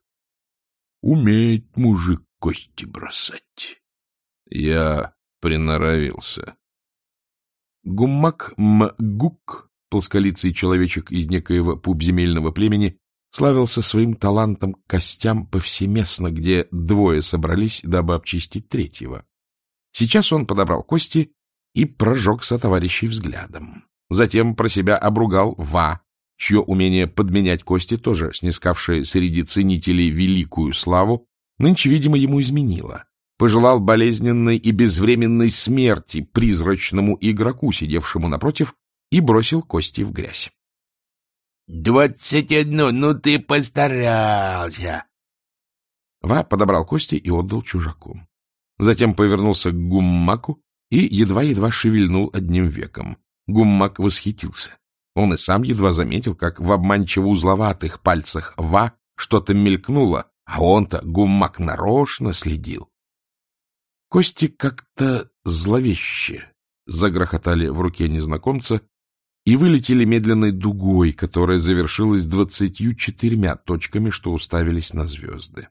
Умеет мужик кости бросать. Я приноровился. Гуммак Мгук, плосколицый человечек из некоего пубземельного племени, славился своим талантом к костям повсеместно, где двое собрались, дабы обчистить третьего. Сейчас он подобрал кости и прожег сотоварищей взглядом. Затем про себя обругал Ва, чье умение подменять кости, тоже снискавшее среди ценителей великую славу, нынче, видимо, ему изменило. Пожелал болезненной и безвременной смерти призрачному игроку, сидевшему напротив, и бросил кости в грязь. — Двадцать одно, ну ты постарался! Ва подобрал кости и отдал чужаку. Затем повернулся к Гуммаку и едва-едва шевельнул одним веком. Гуммак восхитился. Он и сам едва заметил, как в обманчиво узловатых пальцах Ва что-то мелькнуло, а он-то, Гуммак, нарочно следил. Кости как-то зловеще загрохотали в руке незнакомца и вылетели медленной дугой, которая завершилась двадцатью четырьмя точками, что уставились на звезды.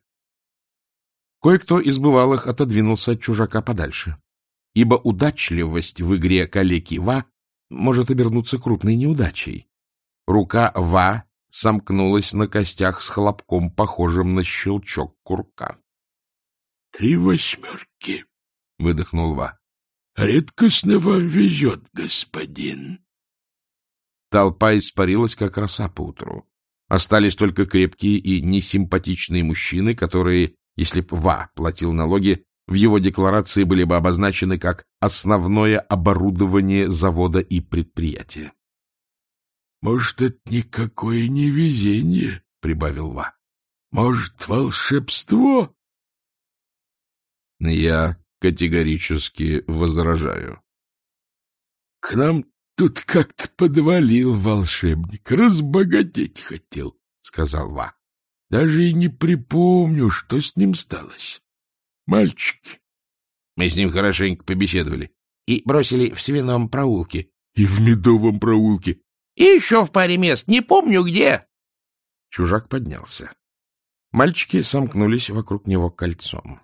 Кое-кто из бывалых отодвинулся от чужака подальше, ибо удачливость в игре калеки Ва может обернуться крупной неудачей. Рука Ва сомкнулась на костях с хлопком, похожим на щелчок курка. — Три восьмерки, — выдохнул Ва. — Редкостно вам везет, господин. Толпа испарилась, как роса поутру. Остались только крепкие и несимпатичные мужчины, которые, если б Ва платил налоги, в его декларации были бы обозначены как основное оборудование завода и предприятия. — Может, это никакое не везение, — прибавил Ва. — Может, волшебство? — Я категорически возражаю. — К нам тут как-то подвалил волшебник, разбогатеть хотел, — сказал Ва. — Даже и не припомню, что с ним сталось. Мальчики. Мы с ним хорошенько побеседовали и бросили в свином проулке. — И в медовом проулке. — И еще в паре мест, не помню где. Чужак поднялся. Мальчики сомкнулись вокруг него кольцом.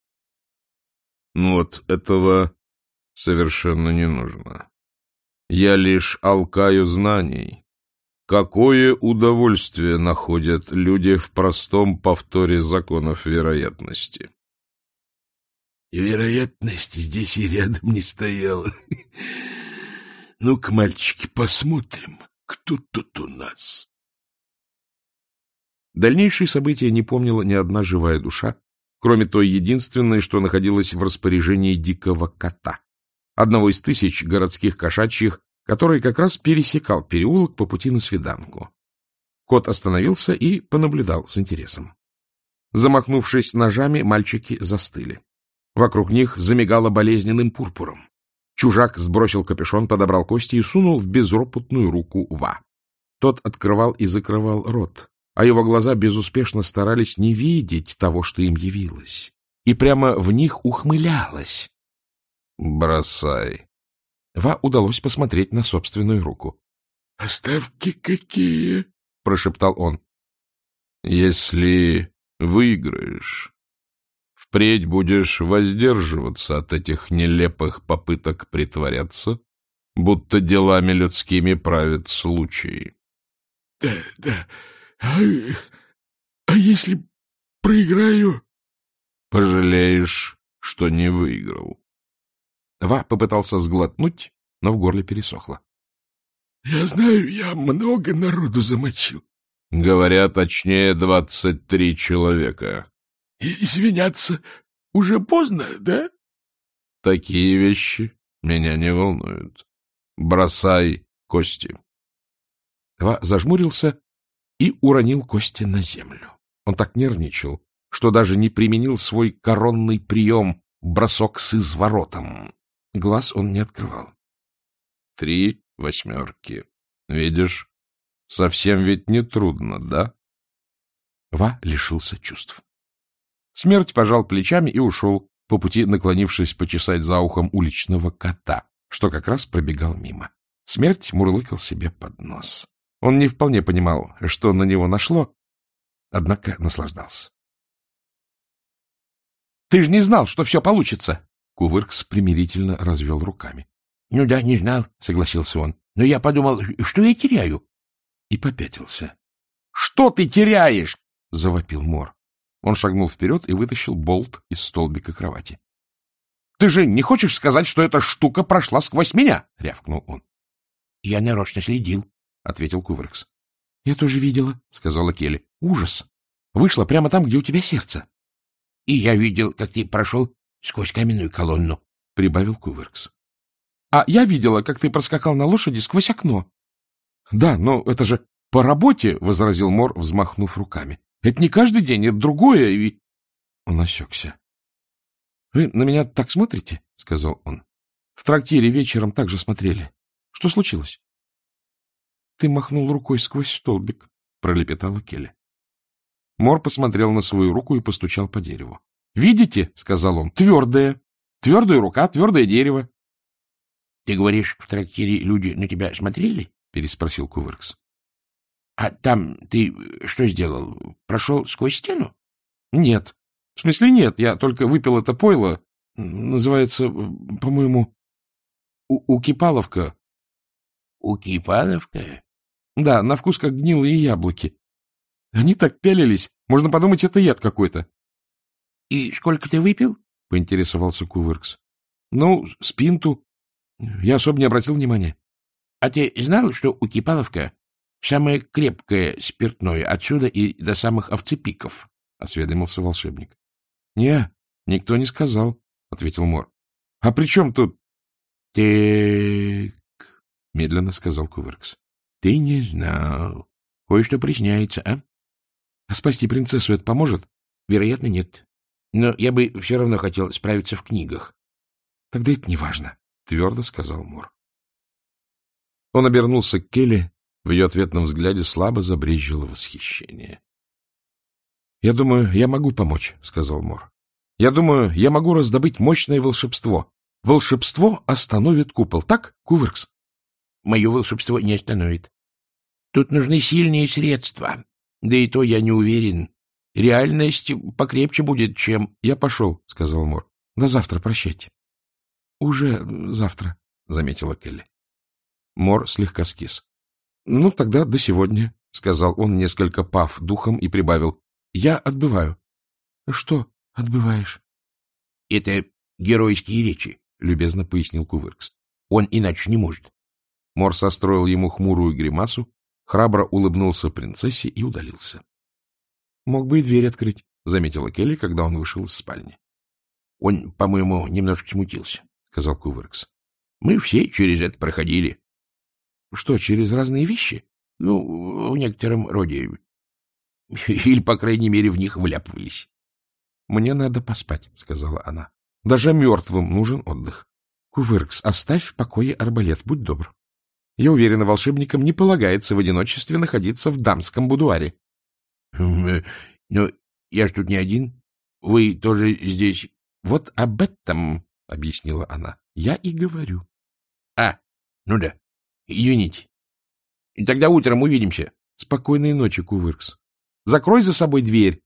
— Вот этого совершенно не нужно. Я лишь алкаю знаний. Какое удовольствие находят люди в простом повторе законов вероятности. — Вероятность здесь и рядом не стояла. Ну-ка, мальчики, посмотрим, кто тут у нас. Дальнейшие события не помнила ни одна живая душа, кроме той единственной, что находилась в распоряжении дикого кота, одного из тысяч городских кошачьих, который как раз пересекал переулок по пути на свиданку. Кот остановился и понаблюдал с интересом. Замахнувшись ножами, мальчики застыли. Вокруг них замигало болезненным пурпуром. Чужак сбросил капюшон, подобрал кости и сунул в безропотную руку Ва. Тот открывал и закрывал рот, а его глаза безуспешно старались не видеть того, что им явилось, и прямо в них ухмылялось. — Бросай. Ва удалось посмотреть на собственную руку. — Оставки какие? — прошептал он. — Если выиграешь, впредь будешь воздерживаться от этих нелепых попыток притворяться, будто делами людскими правит случай. — Да, да. А, а если проиграю? — Пожалеешь, что не выиграл. Ва попытался сглотнуть, но в горле пересохло. — Я знаю, я много народу замочил. — Говоря точнее, двадцать три человека. — Извиняться уже поздно, да? — Такие вещи меня не волнуют. Бросай кости. Ва зажмурился и уронил кости на землю. Он так нервничал, что даже не применил свой коронный прием — бросок с изворотом. Глаз он не открывал. Три восьмерки. Видишь, совсем ведь не трудно, да? Ва лишился чувств. Смерть пожал плечами и ушел, по пути наклонившись почесать за ухом уличного кота, что как раз пробегал мимо. Смерть мурлыкал себе под нос. Он не вполне понимал, что на него нашло, однако наслаждался. — Ты же не знал, что все получится! Кувыркс примирительно развел руками. — Ну да, не знал, — согласился он. — Но я подумал, что я теряю. И попятился. — Что ты теряешь? — завопил Мор. Он шагнул вперед и вытащил болт из столбика кровати. — Ты же не хочешь сказать, что эта штука прошла сквозь меня? — рявкнул он. — Я нарочно следил, — ответил Кувыркс. — Я тоже видела, — сказала Келли. — Ужас! Вышла прямо там, где у тебя сердце. — И я видел, как ты прошел сквозь каменную колонну, — прибавил Кувыркс. — А я видела, как ты проскакал на лошади сквозь окно. — Да, но это же по работе, — возразил Мор, взмахнув руками. — Это не каждый день, это другое, и... Он осекся. — Вы на меня так смотрите, — сказал он. — В трактире вечером так же смотрели. Что случилось? — Ты махнул рукой сквозь столбик, — пролепетала Келли. Мор посмотрел на свою руку и постучал по дереву. — Видите, — сказал он, — твердая. Твердая рука, твердое дерево. — Ты говоришь, в трактире люди на тебя смотрели? — переспросил Кувыркс. — А там ты что сделал? Прошел сквозь стену? — Нет. В смысле нет, я только выпил это пойло. Называется, по-моему, укипаловка. — Укипаловка? — Да, на вкус как гнилые яблоки. Они так пялились. Можно подумать, это яд какой-то. — И сколько ты выпил? — поинтересовался Кувыркс. — Ну, с пинту. Я особо не обратил внимания. — А ты знал, что укипаловка — самое крепкое спиртное отсюда и до самых овцепиков? — осведомился волшебник. — Не, никто не сказал, — ответил Мор. — А при чем тут... — Так, — медленно сказал Кувыркс. Ты не знал. Кое-что приснится, а? А спасти принцессу это поможет? Вероятно, нет. Но я бы все равно хотел справиться в книгах. Тогда это не важно, — твердо сказал Мор. Он обернулся к Келли. В ее ответном взгляде слабо забрезжило восхищение. — Я думаю, я могу помочь, — сказал Мор. — Я думаю, я могу раздобыть мощное волшебство. Волшебство остановит купол. Так, Куверкс? — Мое волшебство не остановит. Тут нужны сильные средства. Да и то я не уверен. Реальность покрепче будет, чем... — Я пошел, — сказал Мор. — До завтра, прощайте. — Уже завтра, — заметила Келли. Мор слегка скис. — Ну, тогда до сегодня, — сказал он, несколько пав духом, и прибавил. — Я отбываю. — Что отбываешь? — Это геройские речи, — любезно пояснил Кувыркс. — Он иначе не может. Мор состроил ему хмурую гримасу, храбро улыбнулся принцессе и удалился. — Мог бы и дверь открыть, — заметила Келли, когда он вышел из спальни. — Он, по-моему, немножко смутился, — сказал Кувыркс. — Мы все через это проходили. — Что, через разные вещи? — Ну, в некотором роде. Или, по крайней мере, в них вляпывались. — Мне надо поспать, — сказала она. — Даже мертвым нужен отдых. Кувыркс, оставь в покое арбалет, будь добр. Я уверена, волшебникам не полагается в одиночестве находиться в дамском будуаре. — Но я ж тут не один. Вы тоже здесь... — Вот об этом, — объяснила она, — я и говорю. — А, ну да. Извините. Тогда утром увидимся. — Спокойной ночи, Кувыркс. Закрой за собой дверь.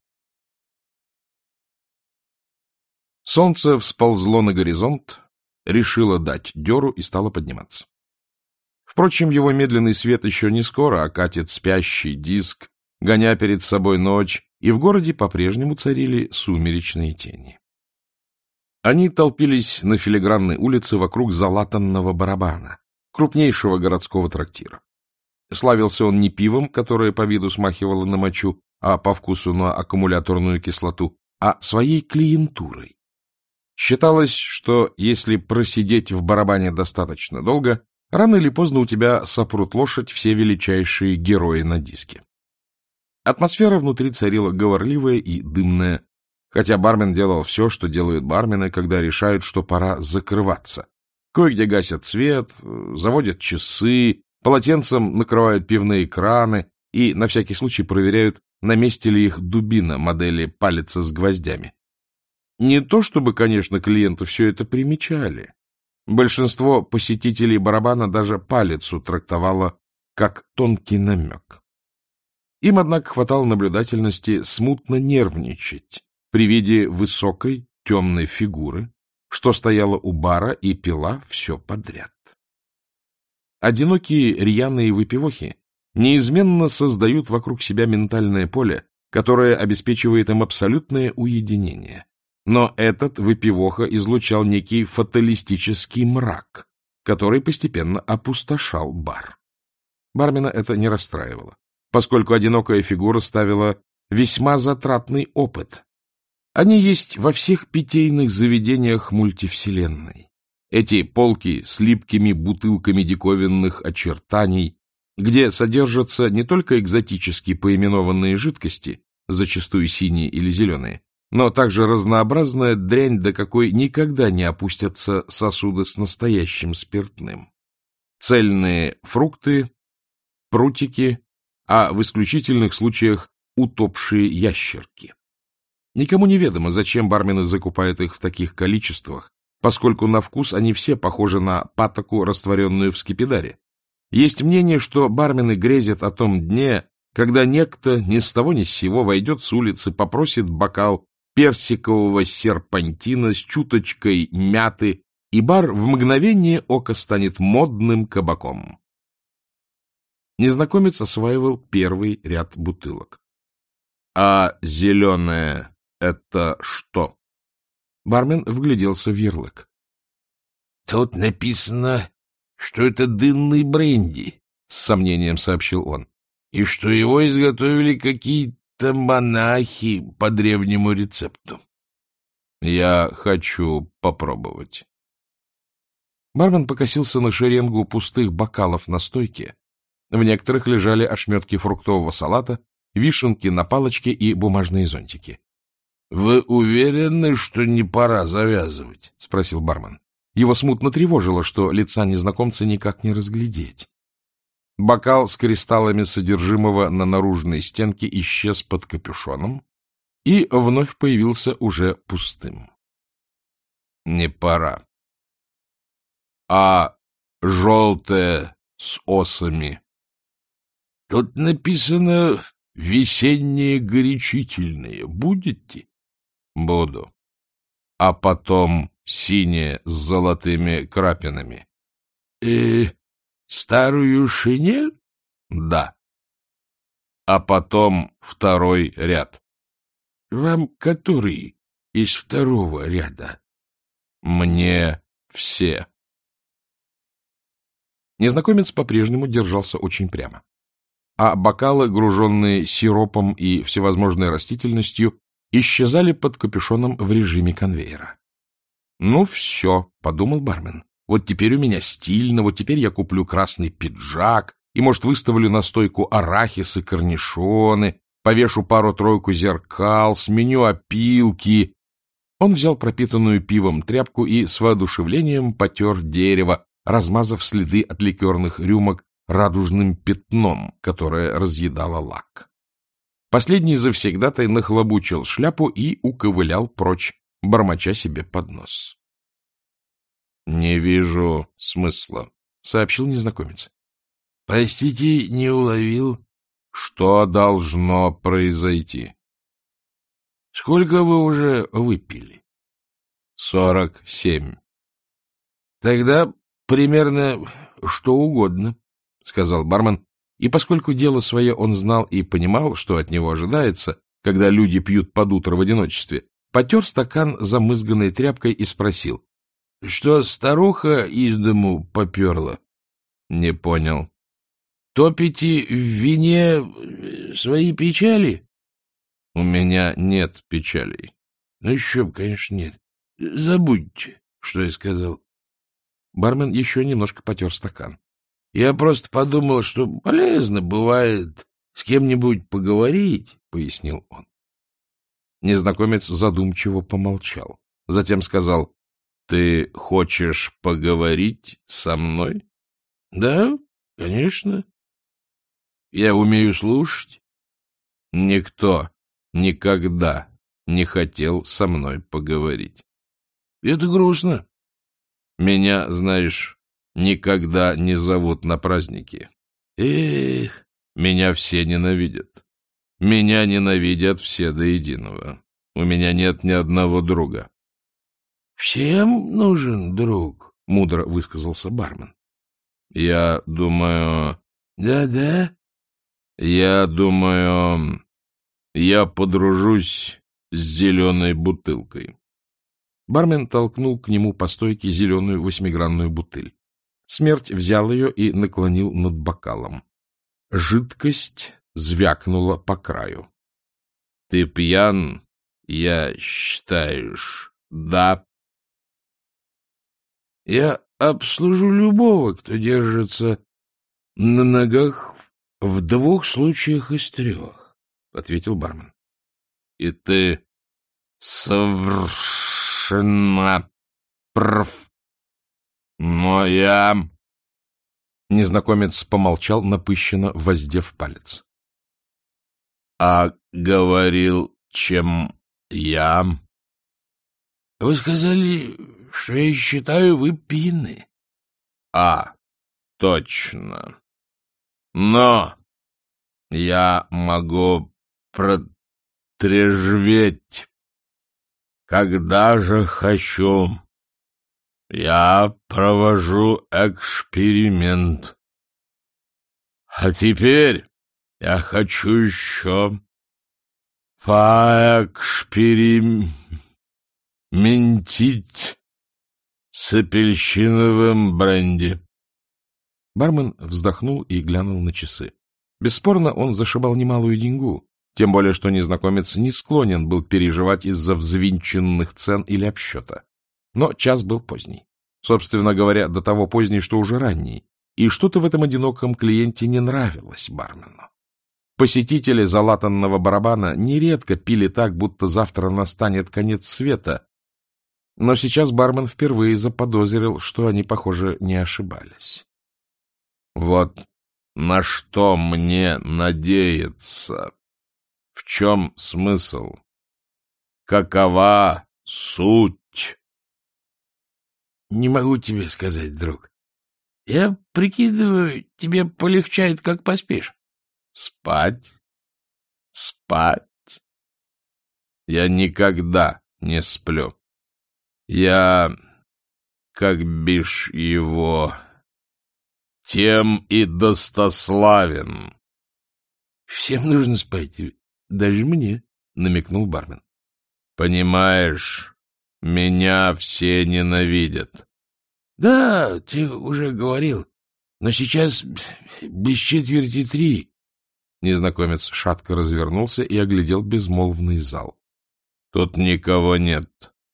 Солнце всползло на горизонт, решило дать дёру и стало подниматься. Впрочем, его медленный свет еще не скоро окатит спящий диск, гоня перед собой ночь, и в городе по-прежнему царили сумеречные тени. Они толпились на филигранной улице вокруг залатанного барабана, крупнейшего городского трактира. Славился он не пивом, которое по виду смахивало на мочу, а по вкусу на аккумуляторную кислоту, а своей клиентурой. Считалось, что если просидеть в барабане достаточно долго, рано или поздно у тебя сопрут лошадь все величайшие герои на диске. Атмосфера внутри царила говорливая и дымная, хотя бармен делал все, что делают бармены, когда решают, что пора закрываться. Кое-где гасят свет, заводят часы, полотенцем накрывают пивные краны и на всякий случай проверяют, на месте ли их дубина модели палица с гвоздями. Не то чтобы, конечно, клиенты все это примечали. Большинство посетителей барабана даже палицу трактовало как тонкий намек. Им, однако, хватало наблюдательности смутно нервничать при виде высокой темной фигуры, что стояла у бара и пила все подряд. Одинокие рьяные выпивохи неизменно создают вокруг себя ментальное поле, которое обеспечивает им абсолютное уединение. Но этот выпивоха излучал некий фаталистический мрак, который постепенно опустошал бар. Бармена это не расстраивало, поскольку одинокая фигура ставила весьма затратный опыт. Они есть во всех питейных заведениях мультивселенной. Эти полки с липкими бутылками диковинных очертаний, где содержатся не только экзотически поименованные жидкости, зачастую синие или зеленые, но также разнообразная дрянь, до какой никогда не опустятся сосуды с настоящим спиртным. Цельные фрукты, прутики, а в исключительных случаях утопшие ящерки. Никому не ведомо, зачем бармены закупают их в таких количествах, поскольку на вкус они все похожи на патоку, растворенную в скипидаре. Есть мнение, что бармены грезят о том дне, когда некто ни с того ни с сего войдет с улицы, попросит бокал персикового серпантина с чуточкой мяты, и бар в мгновение ока станет модным кабаком. Незнакомец осваивал первый ряд бутылок. — А зеленое — это что? Бармен вгляделся в ярлык. — Тут написано, что это дынный бренди, — с сомнением сообщил он, — и что его изготовили какие-то монахи по древнему рецепту. — Я хочу попробовать. Бармен покосился на шеренгу пустых бокалов на стойке В некоторых лежали ошметки фруктового салата, вишенки на палочке и бумажные зонтики. — Вы уверены, что не пора завязывать? — спросил бармен. Его смутно тревожило, что лица незнакомца никак не разглядеть. Бокал с кристаллами содержимого на наружной стенке исчез под капюшоном и вновь появился уже пустым. — Не пора. — А желтое с осами? — Тут написано «весенние горячительные». Будете? — Буду. — А потом синее с золотыми крапинами. — Э, старую шинель? — Да. — А потом второй ряд. — Вам который из второго ряда? — Мне все. Незнакомец по-прежнему держался очень прямо, а бокалы, груженные сиропом и всевозможной растительностью, исчезали под капюшоном в режиме конвейера. — Ну, все, — подумал бармен, — вот теперь у меня стильно, вот теперь я куплю красный пиджак и, может, выставлю на стойку арахис и корнишоны, повешу пару-тройку зеркал, сменю опилки. Он взял пропитанную пивом тряпку и с воодушевлением потер дерево, размазав следы от ликерных рюмок радужным пятном, которое разъедало лак. Последний завсегдатай нахлобучил шляпу и уковылял прочь, бормоча себе под нос. — Не вижу смысла, — сообщил незнакомец. — Простите, не уловил. — Что должно произойти? — Сколько вы уже выпили? — Сорок семь. — Тогда примерно что угодно, — сказал бармен, и поскольку дело свое он знал и понимал, что от него ожидается, когда люди пьют под утро в одиночестве, потер стакан замызганной тряпкой и спросил: — Что, старуха из дому поперла? — Не понял. — Топите в вине свои печали? — У меня нет печалей. — Ну, еще бы, конечно, нет. Забудьте, что я сказал. Бармен еще немножко потер стакан. — Я просто подумал, что полезно бывает с кем-нибудь поговорить, — пояснил он. Незнакомец задумчиво помолчал. Затем сказал: — Ты хочешь поговорить со мной? — Да, конечно. Я умею слушать. Никто никогда не хотел со мной поговорить. — Это грустно. Меня, знаешь, никогда не зовут на праздники. Эх, меня все ненавидят. Меня ненавидят все до единого. У меня нет ни одного друга. — Всем нужен друг, — мудро высказался бармен. — Я думаю... Да-да? Я думаю... Я подружусь с зеленой бутылкой. Бармен толкнул к нему по стойке зеленую восьмигранную бутыль. Смерть взял ее и наклонил над бокалом. Жидкость звякнула по краю. — Ты пьян, я считаешь, да? — Я обслужу любого, кто держится на ногах в двух случаях из трех, — ответил бармен. — И ты совершенно прав. Но я... Незнакомец помолчал, напыщенно воздев палец. — А говорил, чем я? — Вы сказали, что я считаю, вы пьяны. — А, точно. Но я могу протрезветь, когда же хочу. Я провожу эксперимент. А теперь я хочу еще поэкспериментить с апельсиновым бренди. Бармен вздохнул и глянул на часы. Бесспорно, он зашибал немалую деньгу, тем более что незнакомец не склонен был переживать из-за взвинченных цен или обсчета. Но час был поздний. Собственно говоря, до того поздний, что уже ранний. И что-то в этом одиноком клиенте не нравилось бармену. Посетители залатанного барабана нередко пили так, будто завтра настанет конец света, но сейчас бармен впервые заподозрил, что они, похоже, не ошибались. — Вот на что мне надеяться? В чем смысл? Какова суть? — Не могу тебе сказать, друг. Я прикидываю, тебе полегчает, как поспишь. — Спать? Спать? Я никогда не сплю. Я, как бишь его, тем и достославен. — Всем нужно спать, даже мне, — намекнул бармен. — Понимаешь, меня все ненавидят. — Да, ты уже говорил, но сейчас без четверти три. Незнакомец шатко развернулся и оглядел безмолвный зал. — Тут никого нет.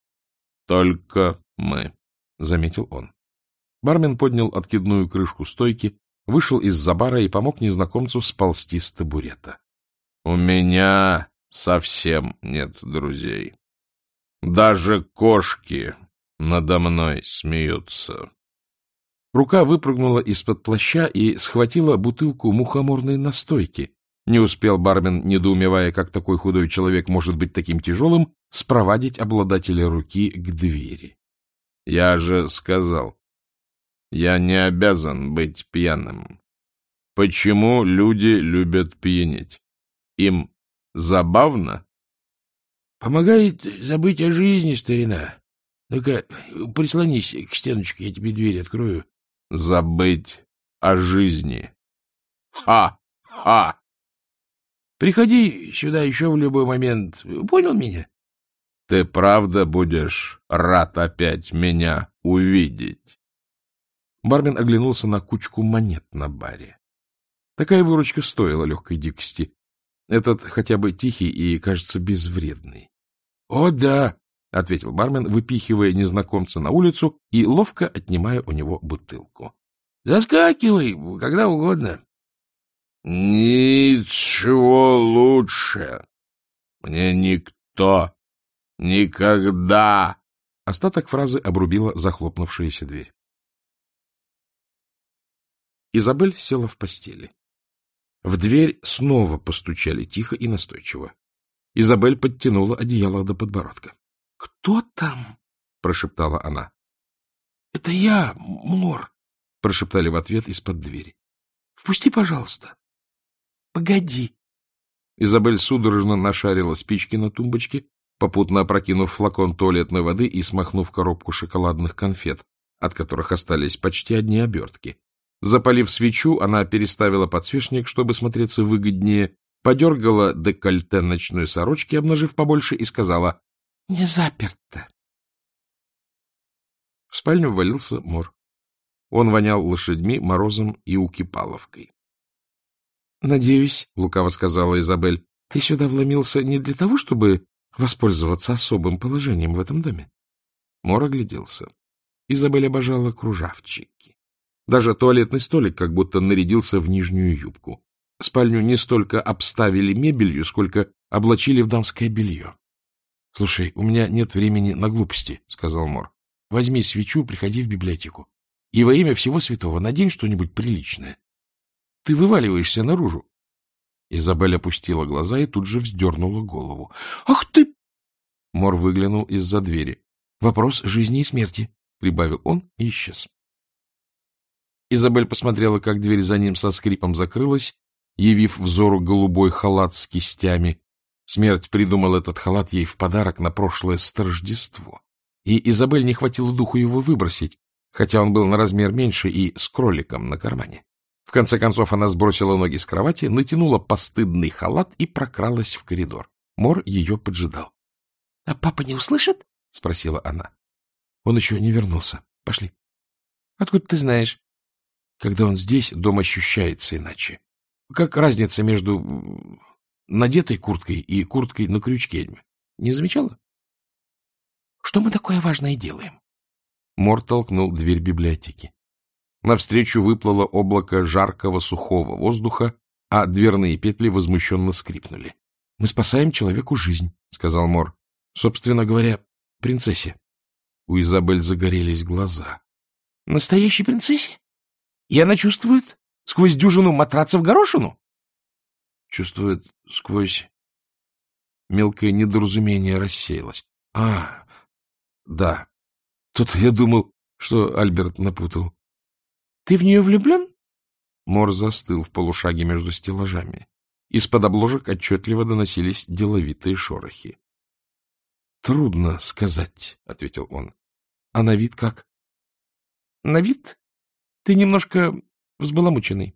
Только мы, — заметил он. Бармен поднял откидную крышку стойки, вышел из-за бара и помог незнакомцу сползти с табурета. — У меня совсем нет друзей. Даже кошки надо мной смеются. Рука выпрыгнула из-под плаща и схватила бутылку мухоморной настойки. Не успел бармен, недоумевая, как такой худой человек может быть таким тяжелым, спровадить обладателя руки к двери. — Я же сказал, я не обязан быть пьяным. Почему люди любят пьянеть? Им забавно? — Помогает забыть о жизни, старина. Ну-ка, прислонись к стеночке, я тебе дверь открою. — Забыть о жизни. Ха-ха! Приходи сюда еще в любой момент. Понял меня? — Ты правда будешь рад опять меня увидеть? Бармен оглянулся на кучку монет на баре. Такая выручка стоила легкой дикости. Этот хотя бы тихий и, кажется, безвредный. — О, да! — ответил бармен, выпихивая незнакомца на улицу и ловко отнимая у него бутылку. — Заскакивай, когда угодно. — Ничего лучше. Мне никто никогда... Остаток фразы обрубила захлопнувшаяся дверь. Изабель села в постели. В дверь снова постучали тихо и настойчиво. Изабель подтянула одеяло до подбородка. — Кто там? — прошептала она. — Это я, Мор, — прошептали в ответ из-под двери. — Впусти, пожалуйста. — Погоди. Изабель судорожно нашарила спички на тумбочке, попутно опрокинув флакон туалетной воды и смахнув коробку шоколадных конфет, от которых остались почти одни обертки. Запалив свечу, она переставила подсвечник, чтобы смотреться выгоднее, подергала декольте ночной сорочки, обнажив побольше, и сказала: — Не заперто. В спальню ввалился Мор. Он вонял лошадьми, морозом и укипаловкой. — Надеюсь, — лукаво сказала Изабель, — ты сюда вломился не для того, чтобы воспользоваться особым положением в этом доме? Мор огляделся. Изабель обожала кружавчики. Даже туалетный столик как будто нарядился в нижнюю юбку. Спальню не столько обставили мебелью, сколько облачили в дамское белье. — Слушай, у меня нет времени на глупости, — сказал Мор. — Возьми свечу, приходи в библиотеку. И во имя всего святого надень что-нибудь приличное. Ты вываливаешься наружу. Изабель опустила глаза и тут же вздернула голову. — Ах ты! Мор выглянул из-за двери. — Вопрос жизни и смерти, — прибавил он и исчез. Изабель посмотрела, как дверь за ним со скрипом закрылась, явив взору голубой халат с кистями. Смерть придумал этот халат ей в подарок на прошлое Рождество. И Изабель не хватило духу его выбросить, хотя он был на размер меньше и с кроликом на кармане. В конце концов она сбросила ноги с кровати, натянула постыдный халат и прокралась в коридор. Мор ее поджидал. — А папа не услышит? — спросила она. — Он еще не вернулся. Пошли. — Откуда ты знаешь? Когда он здесь, дом ощущается иначе. Как разница между надетой курткой и курткой на крючке? Не замечала? Что мы такое важное делаем? Мор толкнул дверь библиотеки. Навстречу выплыло облако жаркого сухого воздуха, а дверные петли возмущенно скрипнули. — Мы спасаем человеку жизнь, — сказал Мор. — Собственно говоря, принцессе. У Изабель загорелись глаза. — Настоящей принцессе? И она чувствует сквозь дюжину матрацев горошину? — Чувствует сквозь... Мелкое недоразумение рассеялось. — А, да. Тут я думал, что Альберт напутал. — Ты в нее влюблен? Мор застыл в полушаге между стеллажами. Из-под обложек отчетливо доносились деловитые шорохи. — Трудно сказать, — ответил он. — А на вид как? — На вид? Ты немножко взбаламученный.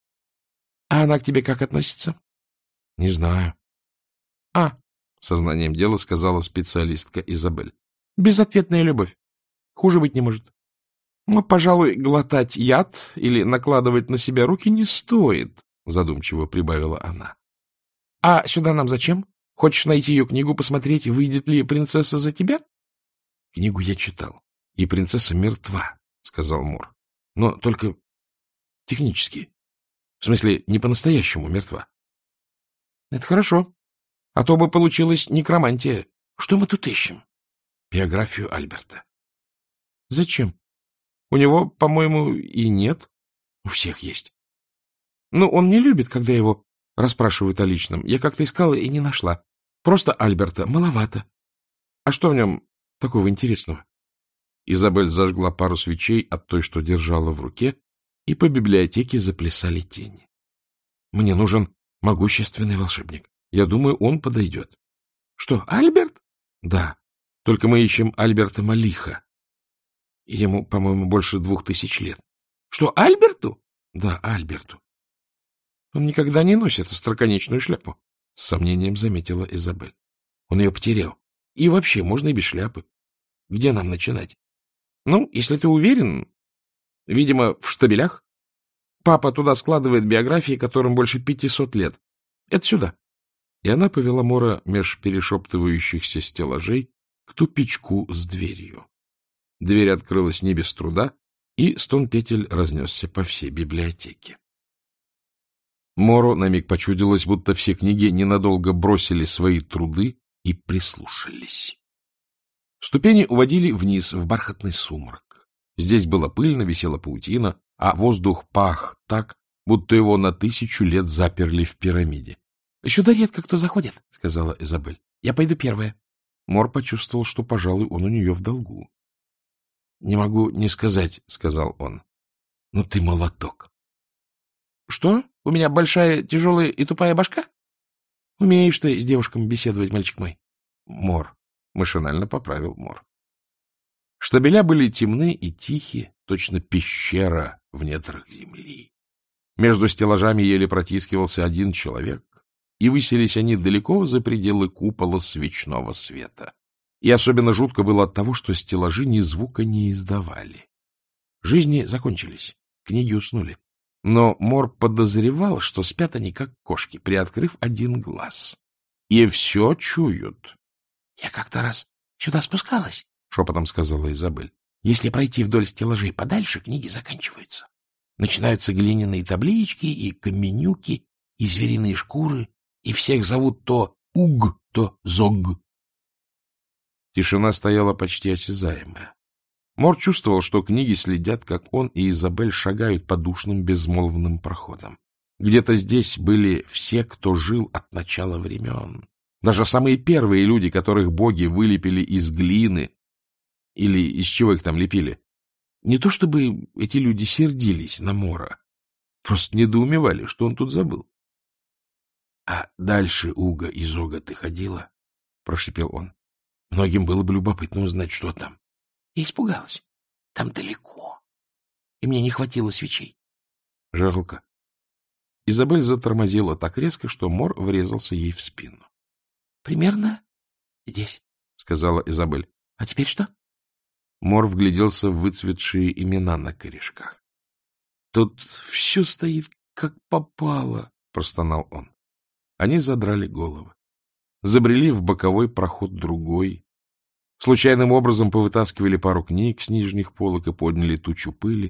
— А она к тебе как относится? — Не знаю. — А, — сознанием дела сказала специалистка Изабель. — Безответная любовь. Хуже быть не может. Но, пожалуй, глотать яд или накладывать на себя руки не стоит, — задумчиво прибавила она. — А сюда нам зачем? Хочешь найти ее книгу, посмотреть, выйдет ли принцесса за тебя? — Книгу я читал, и принцесса мертва, — сказал Мор. — Но только технически. В смысле, не по-настоящему мертва. — Это хорошо. А то бы получилась некромантия. Что мы тут ищем? — Биографию Альберта. — Зачем? У него, по-моему, и нет. У всех есть. Ну, он не любит, когда его расспрашивают о личном. Я как-то искала и не нашла. Просто Альберта маловато. А что в нем такого интересного? Изабель зажгла пару свечей от той, что держала в руке, и по библиотеке заплясали тени. Мне нужен могущественный волшебник. Я думаю, он подойдет. Что, Альберт? Да. Только мы ищем Альберта Малиха. Ему, по-моему, больше двух тысяч лет. Что, Альберту? Да, Альберту. Он никогда не носит остроконечную шляпу, с сомнением заметила Изабель. Он ее потерял. И вообще, можно и без шляпы. Где нам начинать? Ну, если ты уверен, видимо, в штабелях. Папа туда складывает биографии, которым больше пятисот лет. Это сюда. И она повела Мора меж перешептывающихся стеллажей к тупичку с дверью. Дверь открылась не без труда, и стон петель разнесся по всей библиотеке. Мору на миг почудилось, будто все книги ненадолго бросили свои труды и прислушались. Ступени уводили вниз в бархатный сумрак. Здесь было пыльно, висела паутина, а воздух пах так, будто его на тысячу лет заперли в пирамиде. — Сюда редко кто заходит, — сказала Изабель. — Я пойду первая. Мор почувствовал, что, пожалуй, он у нее в долгу. — Не могу не сказать, — сказал он. — Ну ты молоток. — Что? У меня большая, тяжелая и тупая башка? Умеешь ты с девушками беседовать, мальчик мой? — Мор, — машинально поправил Мор. Штабеля были темны и тихи, точно пещера в недрах земли. Между стеллажами еле протискивался один человек, и высились они далеко за пределы купола свечного света. И особенно жутко было от того, что стеллажи ни звука не издавали. Жизни закончились, книги уснули. Но Мор подозревал, что спят они, как кошки, приоткрыв один глаз. И все чуют. — Я как-то раз сюда спускалась, — шепотом сказала Изабель. — Если пройти вдоль стеллажей подальше, книги заканчиваются. Начинаются глиняные таблички и каменюки, и звериные шкуры, и всех зовут то Уг, то Зог. Тишина стояла почти осязаемая. Мор чувствовал, что книги следят, как он и Изабель шагают по душным безмолвным проходам. Где-то здесь были все, кто жил от начала времен. Даже самые первые люди, которых боги вылепили из глины, или из чего их там лепили. Не то чтобы эти люди сердились на Мора, просто недоумевали, что он тут забыл. — А дальше Уга и Зога ты ходила? — прошипел он. Многим было бы любопытно узнать, что там. Я испугалась. Там далеко. И мне не хватило свечей. Жалко. Изабель затормозила так резко, что Мор врезался ей в спину. — Примерно здесь, — сказала Изабель. — А теперь что? Мор вгляделся в выцветшие имена на корешках. — Тут все стоит как попало, — простонал он. Они задрали головы. Забрели в боковой проход другой. Случайным образом повытаскивали пару книг с нижних полок и подняли тучу пыли.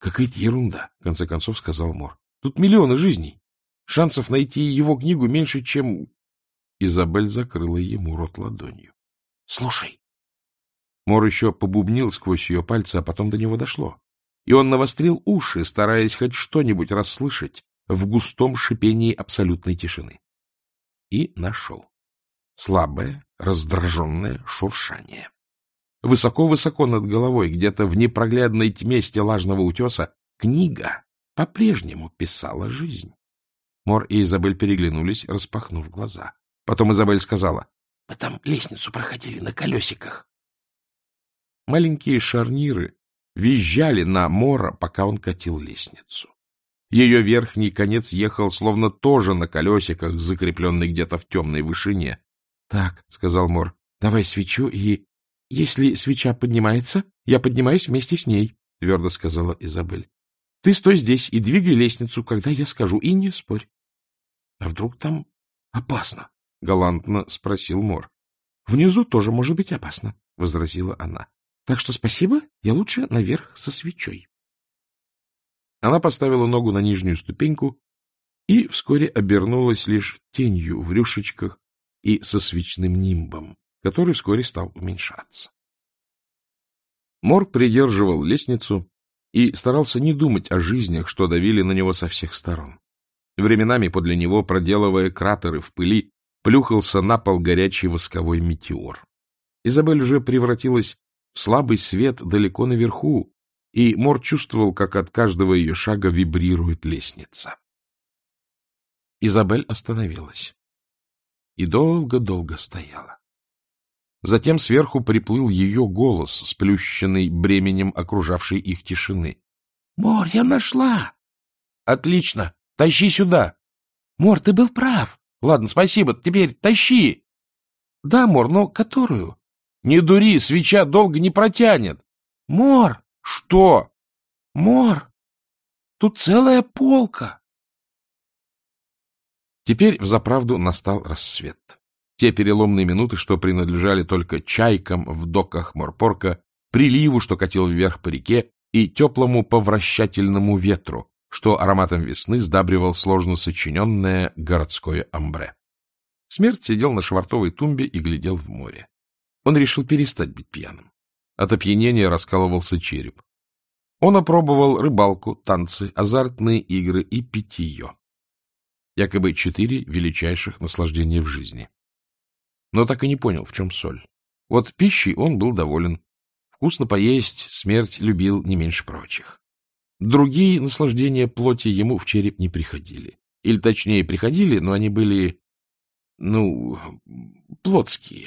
Какая-то ерунда, в конце концов сказал Мор. Тут миллионы жизней. Шансов найти его книгу меньше, чем... Изабель закрыла ему рот ладонью. — Слушай. Мор еще побубнил сквозь ее пальцы, а потом до него дошло. И он навострил уши, стараясь хоть что-нибудь расслышать в густом шипении абсолютной тишины. И нашел. Слабое, раздраженное шуршание. Высоко-высоко над головой, где-то в непроглядной тьме стеллажного утеса, книга по-прежнему писала жизнь. Мор и Изабель переглянулись, распахнув глаза. Потом Изабель сказала: — Мы там лестницу проходили на колесиках. Маленькие шарниры визжали на Мора, пока он катил лестницу. Ее верхний конец ехал словно тоже на колесиках, закрепленный где-то в темной вышине. — Так, — сказал Мор, — давай свечу, и... Если свеча поднимается, я поднимаюсь вместе с ней, — твердо сказала Изабель. — Ты стой здесь и двигай лестницу, когда я скажу, и не спорь. — А вдруг там опасно? — галантно спросил Мор. — Внизу тоже может быть опасно, — возразила она. — Так что спасибо, я лучше наверх со свечой. Она поставила ногу на нижнюю ступеньку и вскоре обернулась лишь тенью в рюшечках и со свечным нимбом, который вскоре стал уменьшаться. Мор придерживал лестницу и старался не думать о жизнях, что давили на него со всех сторон. Временами подле него, проделывая кратеры в пыли, плюхался на пол горячий восковой метеор. Изабель уже превратилась в слабый свет далеко наверху, и Мор чувствовал, как от каждого ее шага вибрирует лестница. Изабель остановилась и долго-долго стояла. Затем сверху приплыл ее голос, сплющенный бременем окружавшей их тишины. — Мор, я нашла! — Отлично! Тащи сюда! — Мор, ты был прав! Ладно, спасибо, теперь тащи! — Да, Мор, но которую? — Не дури, свеча долго не протянет! — Мор! — Что? — Мор! Тут целая полка! Теперь взаправду настал рассвет. Те переломные минуты, что принадлежали только чайкам в доках Морпорка, приливу, что катил вверх по реке, и теплому повращательному ветру, что ароматом весны сдабривал сложно сочиненное городское амбре. Смерть сидел на швартовой тумбе и глядел в море. Он решил перестать быть пьяным. От опьянения раскалывался череп. Он опробовал рыбалку, танцы, азартные игры и питье. Якобы четыре величайших наслаждения в жизни. Но так и не понял, в чем соль. Вот пищей он был доволен. Вкусно поесть Смерть любил не меньше прочих. Другие наслаждения плоти ему в череп не приходили. Или, точнее, приходили, но они были, ну, плотские.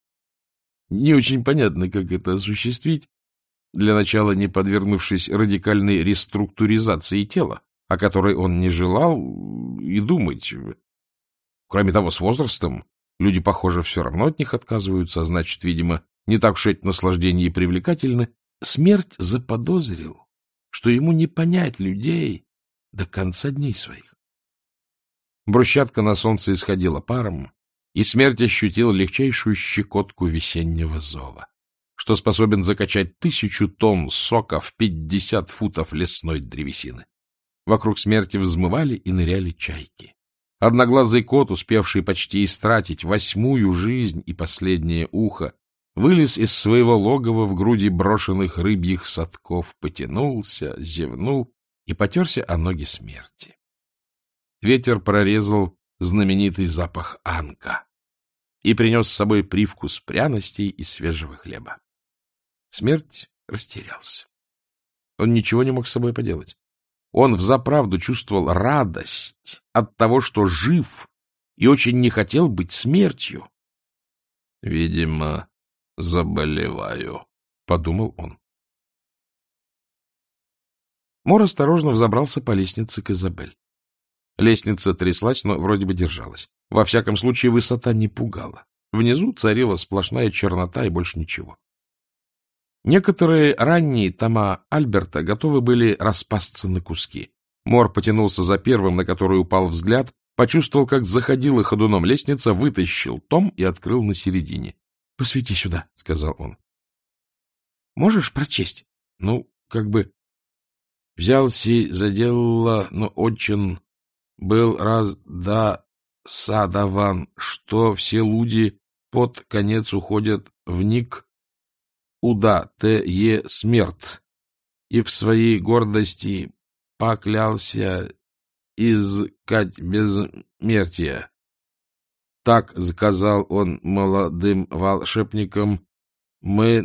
Не очень понятно, как это осуществить, для начала не подвергнувшись радикальной реструктуризации тела, о которой он не желал и думать. Кроме того, с возрастом люди, похоже, все равно от них отказываются, а значит, видимо, не так уж эти наслаждения и привлекательны. Смерть заподозрил, что ему не понять людей до конца дней своих. Брусчатка на солнце исходила паром, и Смерть ощутил легчайшую щекотку весеннего зова, что способен закачать тысячу тонн сока в пятьдесят футов лесной древесины. Вокруг Смерти взмывали и ныряли чайки. Одноглазый кот, успевший почти истратить восьмую жизнь и последнее ухо, вылез из своего логова в груди брошенных рыбьих садков, потянулся, зевнул и потерся о ноги Смерти. Ветер прорезал знаменитый запах анка и принес с собой привкус пряностей и свежего хлеба. Смерть растерялся. Он ничего не мог с собой поделать. Он взаправду чувствовал радость от того, что жив, и очень не хотел быть смертью. — Видимо, заболеваю, — подумал он. Мор осторожно взобрался по лестнице к Изабель. Лестница тряслась, но вроде бы держалась. Во всяком случае, высота не пугала. Внизу царила сплошная чернота и больше ничего. Некоторые ранние тома Альберта готовы были распасться на куски. Мор потянулся за первым, на который упал взгляд, почувствовал, как заходила ходуном лестница, вытащил том и открыл на середине. — Посвети сюда, — сказал он. — Можешь прочесть? — Ну, как бы... взялся за дело, но очень был раздосадован, что все люди под конец уходят в ник уда те е смерть, и в своей гордости поклялся искать безмертия. Так заказал он молодым волшебникам: мы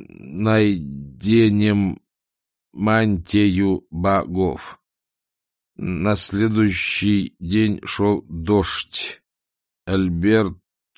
найденем мантию богов. На следующий день шел дождь. Альберто...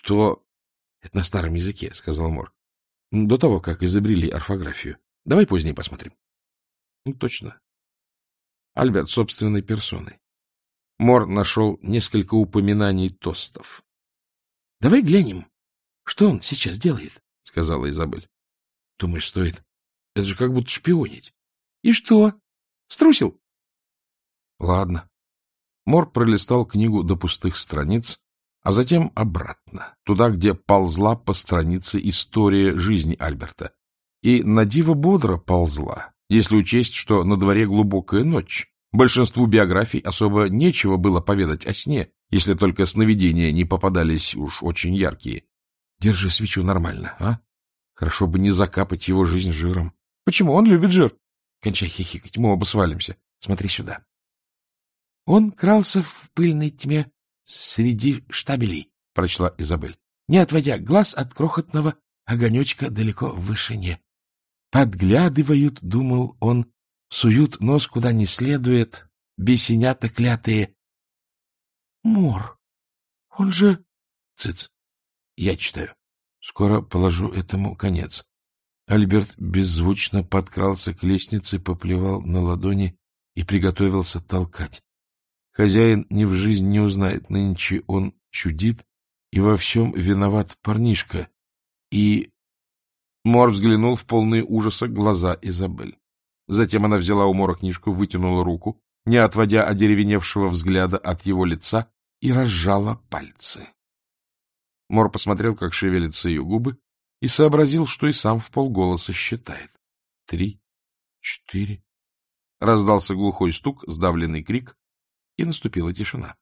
— Это на старом языке, — сказал Мор. — До того, как изобрели орфографию. Давай позднее посмотрим. — Ну, точно. Альберт собственной персоной. Мор нашел несколько упоминаний тостов. — Давай глянем, что он сейчас делает, — сказала Изабель. — Думаешь, стоит? Это же как будто шпионить. — И что? Струсил? — Ладно. Мор пролистал книгу до пустых страниц, а затем обратно, туда, где ползла по странице история жизни Альберта. И на диво бодро ползла, если учесть, что на дворе глубокая ночь. Большинству биографий особо нечего было поведать о сне, если только сновидения не попадались уж очень яркие. Держи свечу нормально, а? Хорошо бы не закапать его жизнь жиром. Почему? Он любит жир. Кончай хихикать, мы оба свалимся. Смотри сюда. Он крался в пыльной тьме среди штабелей, прочла Изабель, не отводя глаз от крохотного огонечка далеко в вышине. Подглядывают, думал он, суют нос куда не следует, бесенята клятые. Мор, он же... Цыц, я читаю. Скоро положу этому конец. Альберт беззвучно подкрался к лестнице, поплевал на ладони и приготовился толкать. Хозяин ни в жизнь не узнает, нынче он чудит, и во всем виноват парнишка. И... Мор взглянул в полные ужаса глаза Изабель. Затем она взяла у Мора книжку, вытянула руку, не отводя одеревеневшего взгляда от его лица, и разжала пальцы. Мор посмотрел, как шевелятся ее губы, и сообразил, что и сам вполголоса считает. Три, четыре. Раздался глухой стук, сдавленный крик, и наступила тишина.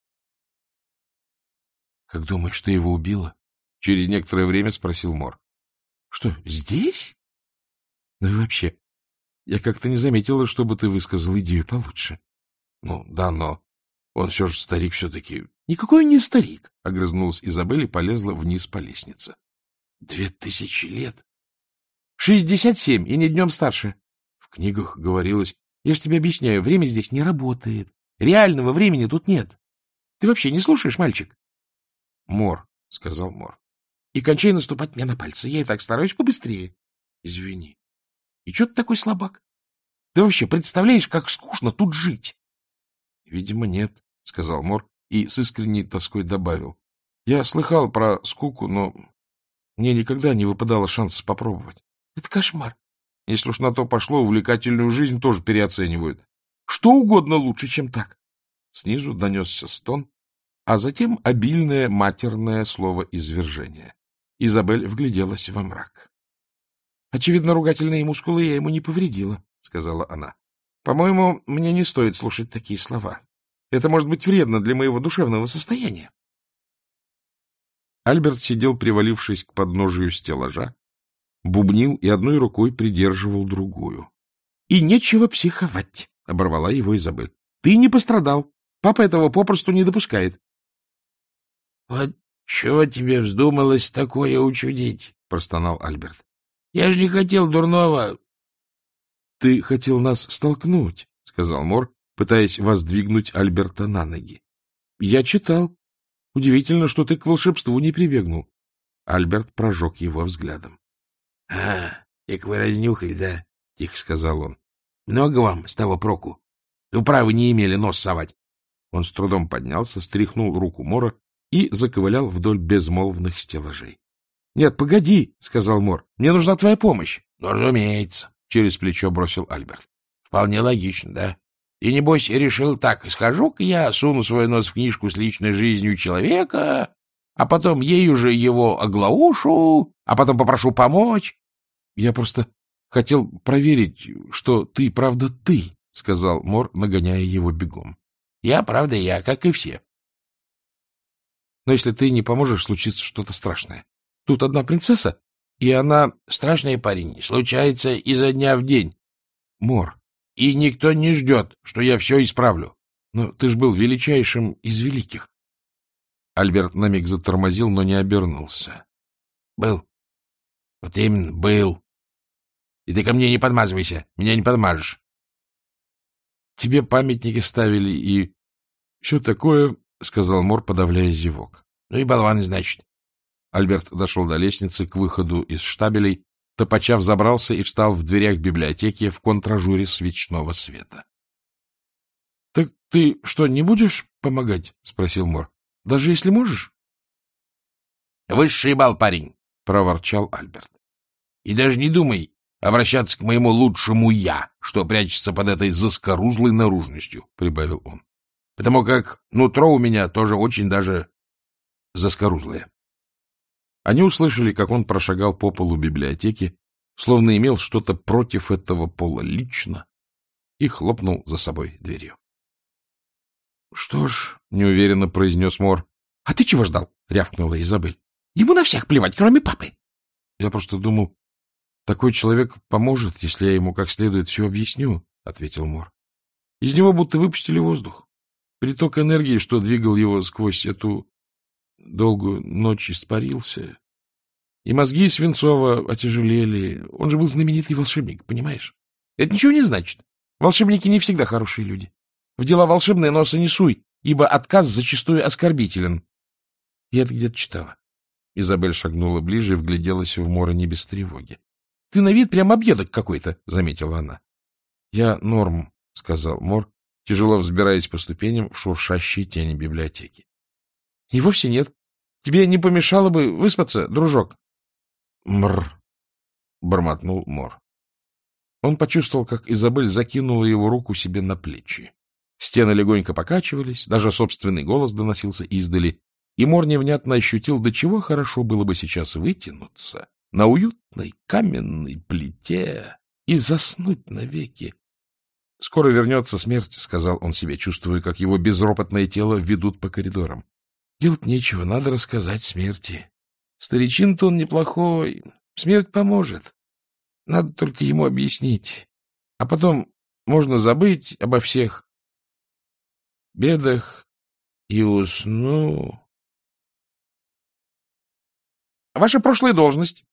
— Как думаешь, что его убило? — через некоторое время спросил Мор. — Что, здесь? — Ну и вообще, я как-то не заметила, чтобы ты высказал идею получше. — Ну, да, но он все же старик все-таки. — Никакой он не старик, — огрызнулась Изабель и полезла вниз по лестнице. — Две тысячи лет? — Шестьдесят семь, и не днем старше. В книгах говорилось... Я же тебе объясняю, время здесь не работает. Реального времени тут нет. Ты вообще не слушаешь, мальчик? — Мор, — сказал Мор. — И кончай наступать мне на пальцы. Я и так стараюсь побыстрее. — Извини. — И что ты такой слабак? Ты вообще представляешь, как скучно тут жить? — Видимо, нет, — сказал Мор и с искренней тоской добавил. — Я слыхал про скуку, но мне никогда не выпадало шанса попробовать. — Это кошмар. Если уж на то пошло, увлекательную жизнь тоже переоценивают. Что угодно лучше, чем так. Снизу донесся стон, а затем обильное матерное слово извержения. Изабель вгляделась во мрак. — Очевидно, ругательные мускулы я ему не повредила, — сказала она. — По-моему, мне не стоит слушать такие слова. Это может быть вредно для моего душевного состояния. Альберт сидел, привалившись к подножию стеллажа, бубнил и одной рукой придерживал другую. — И нечего психовать, — оборвала его Изабель. — Ты не пострадал. Папа этого попросту не допускает. — Вот чего тебе вздумалось такое учудить? — простонал Альберт. — Я же не хотел дурного. — Ты хотел нас столкнуть, — сказал Мор, пытаясь воздвигнуть Альберта на ноги. — Я читал. Удивительно, что ты к волшебству не прибегнул. Альберт прожег его взглядом. — А, так вы разнюхали, да? — тихо сказал он. — Много вам с того проку? Вы правы не имели нос совать. Он с трудом поднялся, стряхнул руку Мора и заковылял вдоль безмолвных стеллажей. — Нет, погоди, — сказал Мор, — мне нужна твоя помощь. — Ну, разумеется, — через плечо бросил Альберт. — Вполне логично, да? И, небось, решил так, схожу-ка я, суну свой нос в книжку с личной жизнью человека, а потом ею же его оглаушу, а потом попрошу помочь. — Я просто хотел проверить, что ты, правда, ты, — сказал Мор, нагоняя его бегом. — Я, правда, я, как и все. — Но если ты не поможешь, случится что-то страшное. Тут одна принцесса, и она... — Страшный парень, случается изо дня в день. — Мор. — И никто не ждет, что я все исправлю. — Но ты ж был величайшим из великих. Альберт на миг затормозил, но не обернулся. — Был. Вот именно, был. И ты ко мне не подмазывайся, меня не подмажешь. Тебе памятники ставили и... — Все такое, — сказал Мор, подавляя зевок. — Ну и болваны, значит. Альберт дошел до лестницы к выходу из штабелей, топача взобрался и встал в дверях библиотеки в контражуре свечного света. — Так ты что, не будешь помогать? — спросил Мор. — Даже если можешь? — Высший бал, парень, — проворчал Альберт. — И даже не думай обращаться к моему лучшему «я», что прячется под этой заскорузлой наружностью, — прибавил он. — Потому как нутро у меня тоже очень даже заскорузлое. Они услышали, как он прошагал по полу библиотеки, словно имел что-то против этого пола лично, и хлопнул за собой дверью. — Что ж, — неуверенно произнес Мор. — А ты чего ждал? — рявкнула Изабель. — Ему на всех плевать, кроме папы. — Я просто думал, такой человек поможет, если я ему как следует все объясню, — ответил Мор. Из него будто выпустили воздух. Приток энергии, что двигал его сквозь эту долгую ночь, испарился. И мозги Свинцова отяжелели. Он же был знаменитый волшебник, понимаешь? Это ничего не значит. Волшебники не всегда хорошие люди. В дела волшебные носа не суй, ибо отказ зачастую оскорбителен. Я это где-то читала. Изабель шагнула ближе и вгляделась в Мора не без тревоги. — Ты на вид прям объедок какой-то, — заметила она. — Я норм, — сказал Мор, тяжело взбираясь по ступеням в шуршащей тени библиотеки. — И вовсе нет. Тебе не помешало бы выспаться, дружок? — Мр, — бормотнул Мор. Он почувствовал, как Изабель закинула его руку себе на плечи. Стены легонько покачивались, даже собственный голос доносился издали, и Мор невнятно ощутил, до чего хорошо было бы сейчас вытянуться на уютной каменной плите и заснуть навеки. — Скоро вернется смерть, — сказал он себе, чувствуя, как его безропотное тело ведут по коридорам. — Делать нечего, надо рассказать смерти. Старичин-то он неплохой, смерть поможет. Надо только ему объяснить. А потом можно забыть обо всех бедах и усну. — Ваша прошлая должность?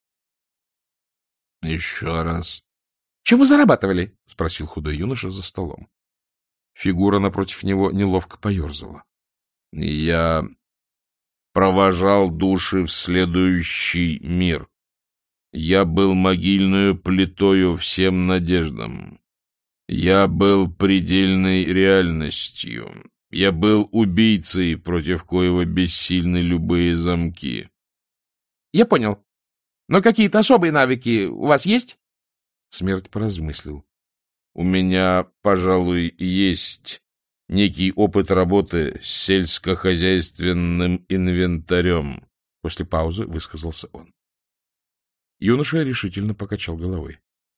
— Еще раз. — Чем вы зарабатывали? — спросил худой юноша за столом. Фигура напротив него неловко поерзала. — Я провожал души в следующий мир. Я был могильную плитою всем надеждам. Я был предельной реальностью. Я был убийцей, против коего бессильны любые замки. — Я понял. Но какие-то особые навыки у вас есть? Смерть поразмыслил. — У меня, пожалуй, есть некий опыт работы с сельскохозяйственным инвентарем. После паузы высказался он. Юноша решительно покачал головой.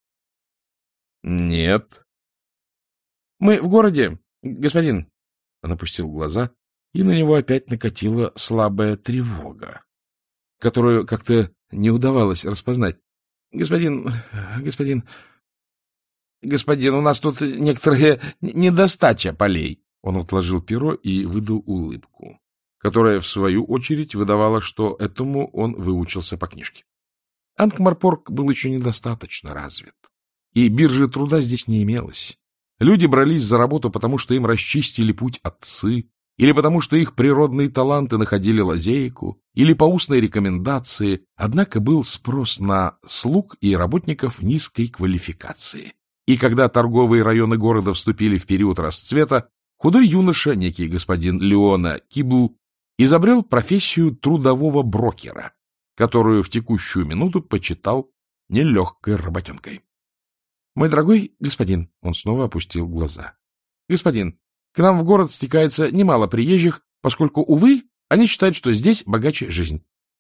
— Нет. — Мы в городе, господин. Он опустил глаза, и на него опять накатила слабая тревога, которую как-то не удавалось распознать. — Господин, господин, господин, у нас тут некоторая недостача полей. Он отложил перо и выдал улыбку, которая, в свою очередь, выдавала, что этому он выучился по книжке. Анкмарпорг был еще недостаточно развит, и биржи труда здесь не имелось. Люди брались за работу, потому что им расчистили путь отцы, или потому что их природные таланты находили лазейку, или по устной рекомендации, однако был спрос на слуг и работников низкой квалификации. И когда торговые районы города вступили в период расцвета, худой юноша, некий господин Леона Кибл, изобрел профессию трудового брокера, которую в текущую минуту почитал нелегкой работенкой. — Мой дорогой господин, — он снова опустил глаза, — господин, к нам в город стекается немало приезжих, поскольку, увы, они считают, что здесь богаче жизнь.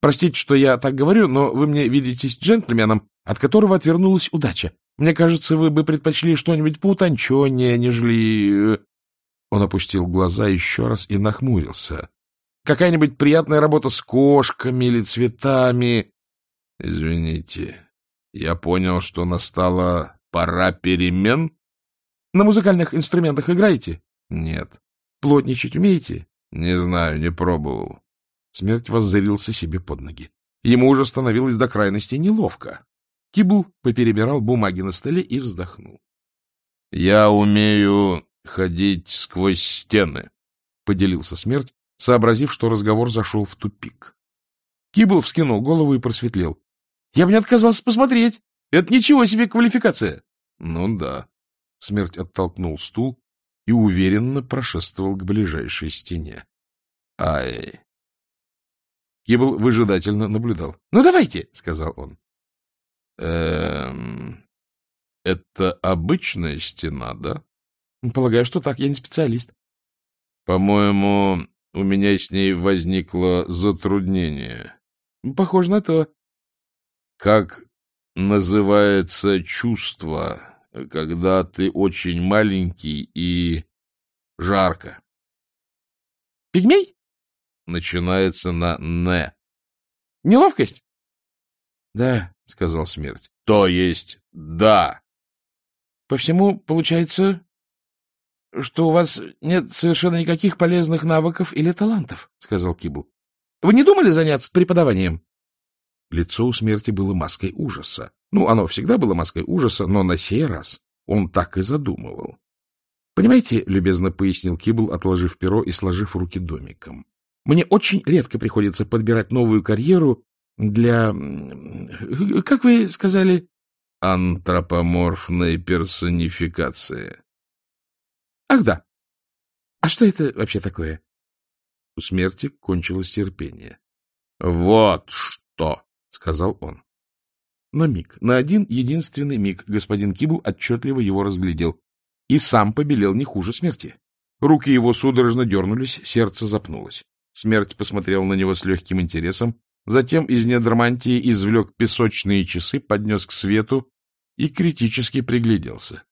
Простите, что я так говорю, но вы мне видитесь джентльменом, от которого отвернулась удача. Мне кажется, вы бы предпочли что-нибудь поутонченнее, нежели...» Он опустил глаза еще раз и нахмурился. «Какая-нибудь приятная работа с кошками или цветами...» «Извините, я понял, что настала пора перемен?» «На музыкальных инструментах играете?» «Нет». «Плотничать умеете?» «Не знаю, не пробовал». Смерть воззрился себе под ноги. Ему уже становилось до крайности неловко. Кибл поперебирал бумаги на столе и вздохнул. — Я умею ходить сквозь стены, — поделился Смерть, сообразив, что разговор зашел в тупик. Кибл вскинул голову и просветлел. — Я бы не отказался посмотреть. Это ничего себе квалификация. — Ну да. Смерть оттолкнул стул и уверенно прошествовал к ближайшей стене. — Ай! Кибл выжидательно наблюдал. — Ну, давайте, — сказал он. — Эм... Это обычная стена, да? — Полагаю, что так. Я не специалист. — По-моему, у меня с ней возникло затруднение. — Похоже на то. — Как называется чувство, когда ты очень маленький и жарко? — Пигмей? Начинается на «не». — Неловкость? — Да, — сказал Смерть. — То есть да. — По всему получается, что у вас нет совершенно никаких полезных навыков или талантов, — сказал Кибл. — Вы не думали заняться преподаванием? Лицо у Смерти было маской ужаса. Ну, оно всегда было маской ужаса, но на сей раз он так и задумывал. — Понимаете, — любезно пояснил Кибл, отложив перо и сложив руки домиком, — мне очень редко приходится подбирать новую карьеру для... Как вы сказали? Антропоморфной персонификации. Ах, да. А что это вообще такое? У Смерти кончилось терпение. — Вот что, — сказал он. На миг, на один единственный миг господин Кибл отчетливо его разглядел и сам побелел не хуже Смерти. Руки его судорожно дернулись, сердце запнулось. Смерть посмотрел на него с легким интересом, затем из недр мантии извлек песочные часы, поднес к свету и критически пригляделся.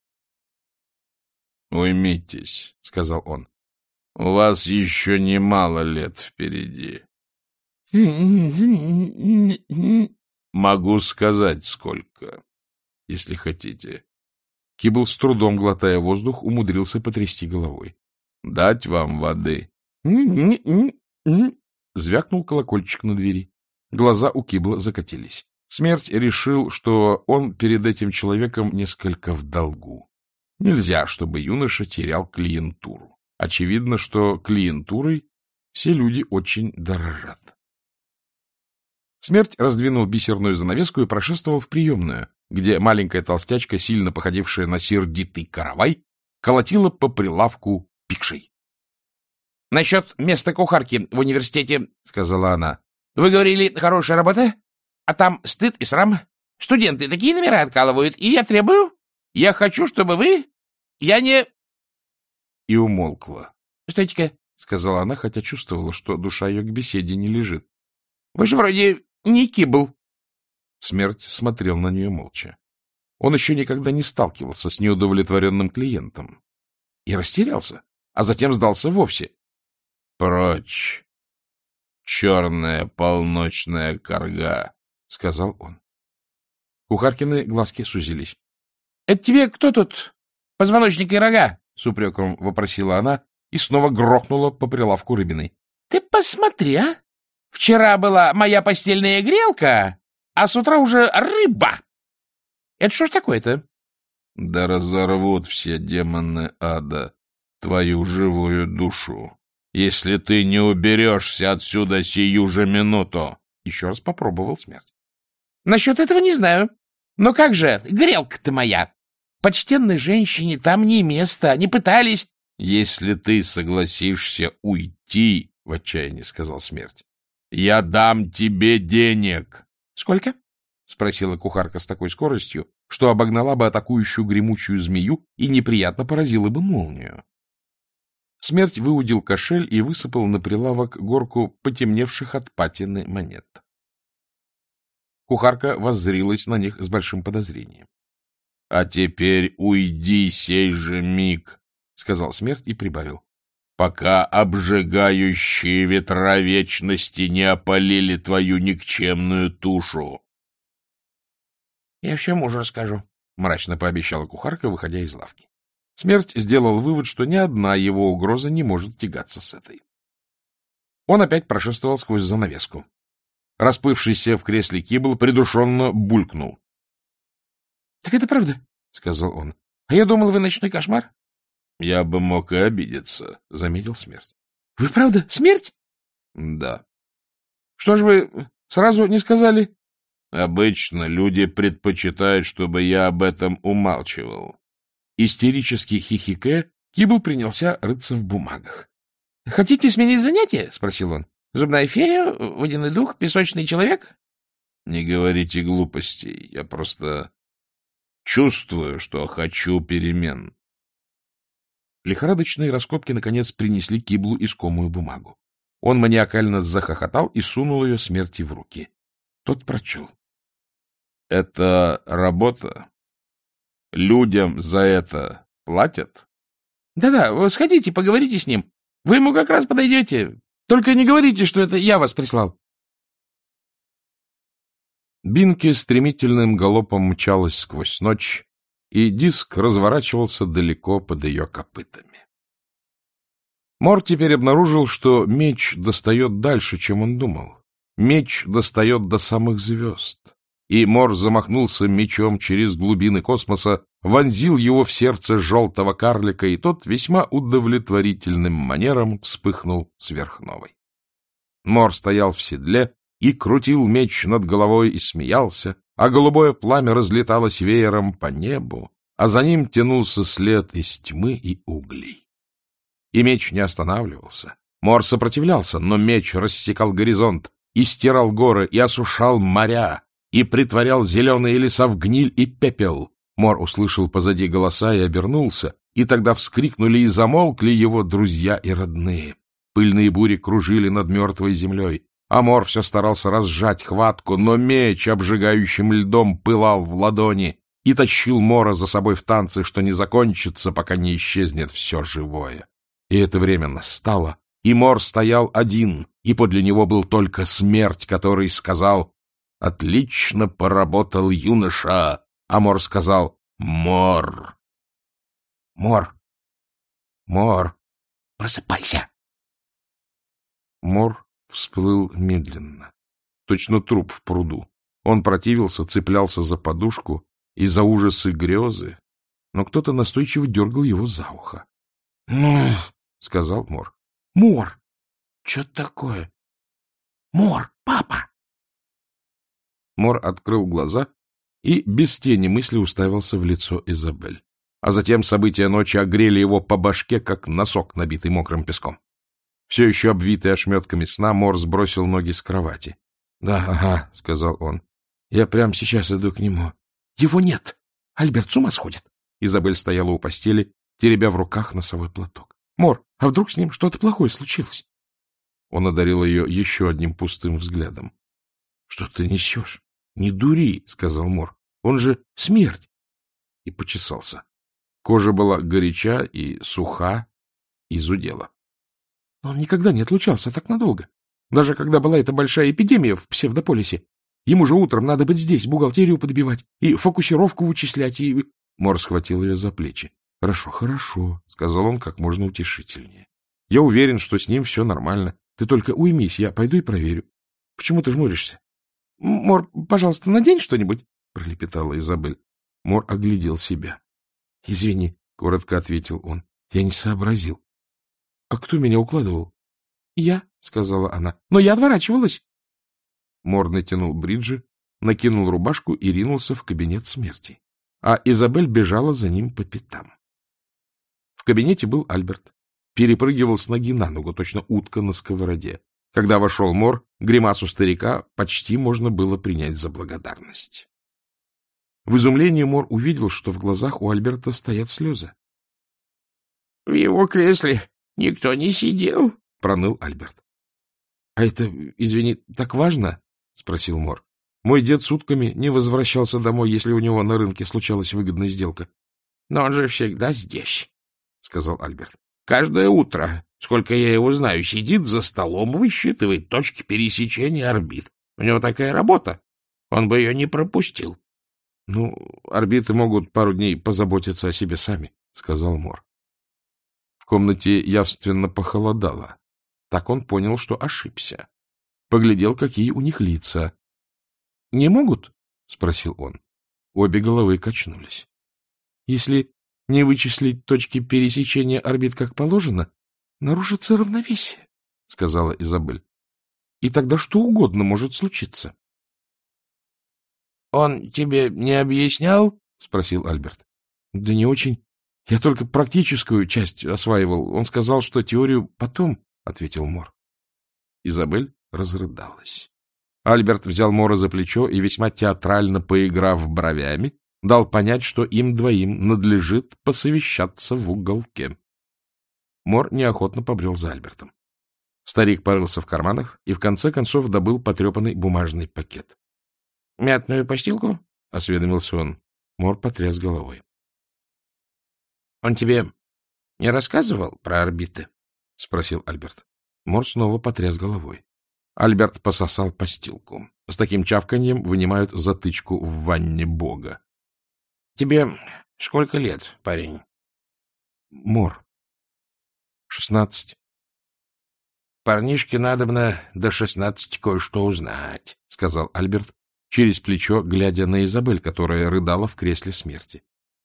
— Уймитесь, — сказал он. — У вас еще немало лет впереди. — Могу сказать, сколько, если хотите. Кибл, с трудом глотая воздух, умудрился потрясти головой. — Дать вам воды? Звякнул колокольчик на двери. Глаза у Кибла закатились. Смерть решил, что он перед этим человеком несколько в долгу. Нельзя, чтобы юноша терял клиентуру. Очевидно, что клиентурой все люди очень дорожат. Смерть раздвинул бисерную занавеску и прошествовал в приемную, где маленькая толстячка, сильно походившая на сердитый каравай, колотила по прилавку пикшей. — Насчет места кухарки в университете, — сказала она. — Вы говорили, хорошая работа? А там стыд и срам. Студенты такие номера откалывают, и я требую. Я хочу, чтобы вы... Я не... И умолкла. — Стойте-ка, — сказала она, хотя чувствовала, что душа ее к беседе не лежит. — Вы же вроде не Кибл. Смерть смотрел на нее молча. Он еще никогда не сталкивался с неудовлетворенным клиентом. И растерялся, а затем сдался вовсе. — Прочь, черная полночная карга, — сказал он. Кухаркины глазки сузились. — Это тебе кто тут? Позвоночник и рога? — с упреком вопросила она и снова грохнула по прилавку рыбиной. — Ты посмотри, а! Вчера была моя постельная грелка, а с утра уже рыба. Это что ж такое-то? — Да разорвут все демоны ада твою живую душу, если ты не уберешься отсюда сию же минуту. Еще раз попробовал Смерть. — Насчет этого не знаю. Но как же, грелка-то моя. Почтенной женщине там не место, они пытались... — Если ты согласишься уйти, — в отчаянии сказал Смерть, — я дам тебе денег. — Сколько? — спросила кухарка с такой скоростью, что обогнала бы атакующую гремучую змею и неприятно поразила бы молнию. Смерть выудил кошель и высыпал на прилавок горку потемневших от патины монет. Кухарка воззрилась на них с большим подозрением. — А теперь уйди сей же миг, — сказал Смерть и прибавил, — пока обжигающие ветра вечности не опалили твою никчемную тушу. — Я все мужу расскажу, — мрачно пообещала кухарка, выходя из лавки. Смерть сделал вывод, что ни одна его угроза не может тягаться с этой. Он опять прошествовал сквозь занавеску. Расплывшийся в кресле Кибл придушенно булькнул. — Так это правда, — сказал он. — А я думал, вы ночной кошмар. — Я бы мог и обидеться, — заметил Смерть. — Вы правда Смерть? — Да. — Что же вы сразу не сказали? — Обычно люди предпочитают, чтобы я об этом умалчивал. Истерически хихикая, Кибл принялся рыться в бумагах. — Хотите сменить занятие? — спросил он. — Зубная фея, водяной дух, песочный человек? — Не говорите глупостей. Я просто чувствую, что хочу перемен. Лихорадочные раскопки, наконец, принесли Киблу искомую бумагу. Он маниакально захохотал и сунул ее Смерти в руки. Тот прочел. — Это работа? Людям за это платят? Да — Да-да, сходите, поговорите с ним. Вы ему как раз подойдете. Только не говорите, что это я вас прислал. Бинки стремительным галопом мчалась сквозь ночь, и диск разворачивался далеко под ее копытами. Мор теперь обнаружил, что меч достает дальше, чем он думал. Меч достает до самых звезд. И Мор замахнулся мечом через глубины космоса, вонзил его в сердце желтого карлика, и тот весьма удовлетворительным манером вспыхнул сверхновой. Мор стоял в седле и крутил меч над головой и смеялся, а голубое пламя разлеталось веером по небу, а за ним тянулся след из тьмы и углей. И меч не останавливался. Мор сопротивлялся, но меч рассекал горизонт и стирал горы, и осушал моря, и притворял зеленые леса в гниль и пепел. Мор услышал позади голоса и обернулся, и тогда вскрикнули и замолкли его друзья и родные. Пыльные бури кружили над мертвой землей, а Мор все старался разжать хватку, но меч обжигающим льдом пылал в ладони и тащил Мора за собой в танцы, что не закончится, пока не исчезнет все живое. И это время настало, и Мор стоял один, и подле него был только Смерть, который сказал: «Отлично поработал, юноша!» А Мор сказал: «Мор! Мор! Мор! Просыпайся!» Мор всплыл медленно, точно труп в пруду. Он противился, цеплялся за подушку и за ужасы грезы, но кто-то настойчиво дергал его за ухо. — Ну, — сказал Мор. — Мор! Что такое? — Мор, папа! Мор открыл глаза и без тени мысли уставился в лицо Изабель. А затем события ночи огрели его по башке, как носок, набитый мокрым песком. Все еще обвитый ошметками сна, Мор сбросил ноги с кровати. — Да, ага, — сказал он. — Я прямо сейчас иду к нему. — Его нет! Альберт с ума сходит! Изабель стояла у постели, теребя в руках носовой платок. — Мор, а вдруг с ним что-то плохое случилось? Он одарил ее еще одним пустым взглядом. — Что ты несешь? — Не дури, — сказал Мор. — Он же Смерть! И почесался. Кожа была горяча и суха, и зудела. Но он никогда не отлучался так надолго. Даже когда была эта большая эпидемия в псевдополисе. Ему же утром надо быть здесь, бухгалтерию подбивать и фокусировку вычислять, и... Мор схватил ее за плечи. — Хорошо, хорошо, — сказал он как можно утешительнее. — Я уверен, что с ним все нормально. Ты только уймись, я пойду и проверю. Почему ты жмуришься? — Мор, пожалуйста, надень что-нибудь, — пролепетала Изабель. Мор оглядел себя. — Извини, — коротко ответил он. — Я не сообразил. — А кто меня укладывал? — Я, — сказала она. — Но я отворачивалась. Мор натянул бриджи, накинул рубашку и ринулся в кабинет Смерти. А Изабель бежала за ним по пятам. В кабинете был Альберт. Перепрыгивал с ноги на ногу, точно утка на сковороде. Когда вошел Мор, гримасу старика почти можно было принять за благодарность. В изумлении Мор увидел, что в глазах у Альберта стоят слезы. — В его кресле никто не сидел, — проныл Альберт. — А это, извини, так важно? — спросил Мор. Мой дед сутками не возвращался домой, если у него на рынке случалась выгодная сделка. — Но он же всегда здесь, — сказал Альберт. — Каждое утро, сколько я его знаю, сидит за столом, высчитывает точки пересечения орбит. У него такая работа. Он бы ее не пропустил. — Ну, орбиты могут пару дней позаботиться о себе сами, — сказал Мор. В комнате явственно похолодало. Так он понял, что ошибся. Поглядел, какие у них лица. — Не могут? — спросил он. Обе головы качнулись. — Если не вычислить точки пересечения орбит как положено, нарушится равновесие, — сказала Изабель. — И тогда что угодно может случиться. — Он тебе не объяснял? — спросил Альберт. — Да не очень. Я только практическую часть осваивал. Он сказал, что теорию потом, — ответил Мор. Изабель разрыдалась. Альберт взял Мора за плечо и, весьма театрально поиграв бровями, дал понять, что им двоим надлежит посовещаться в уголке. Мор неохотно побрел за Альбертом. Старик порылся в карманах и в конце концов добыл потрепанный бумажный пакет. — Мятную постилку? — осведомился он. Мор потряс головой. — Он тебе не рассказывал про орбиты? — спросил Альберт. Мор снова потряс головой. Альберт пососал постилку. С таким чавканьем вынимают затычку в ванне бога. — Тебе сколько лет, парень? — Мор. — Шестнадцать. — Парнишке надобно до шестнадцати кое-что узнать, — сказал Альберт, через плечо глядя на Изабель, которая рыдала в кресле смерти.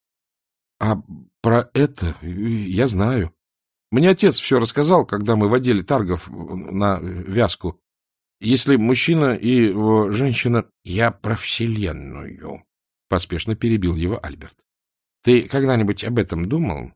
— А про это я знаю. Мне отец все рассказал, когда мы водили таргов на Вязку. Если мужчина и его женщина... — Я про Вселенную, — поспешно перебил его Альберт. — Ты когда-нибудь об этом думал?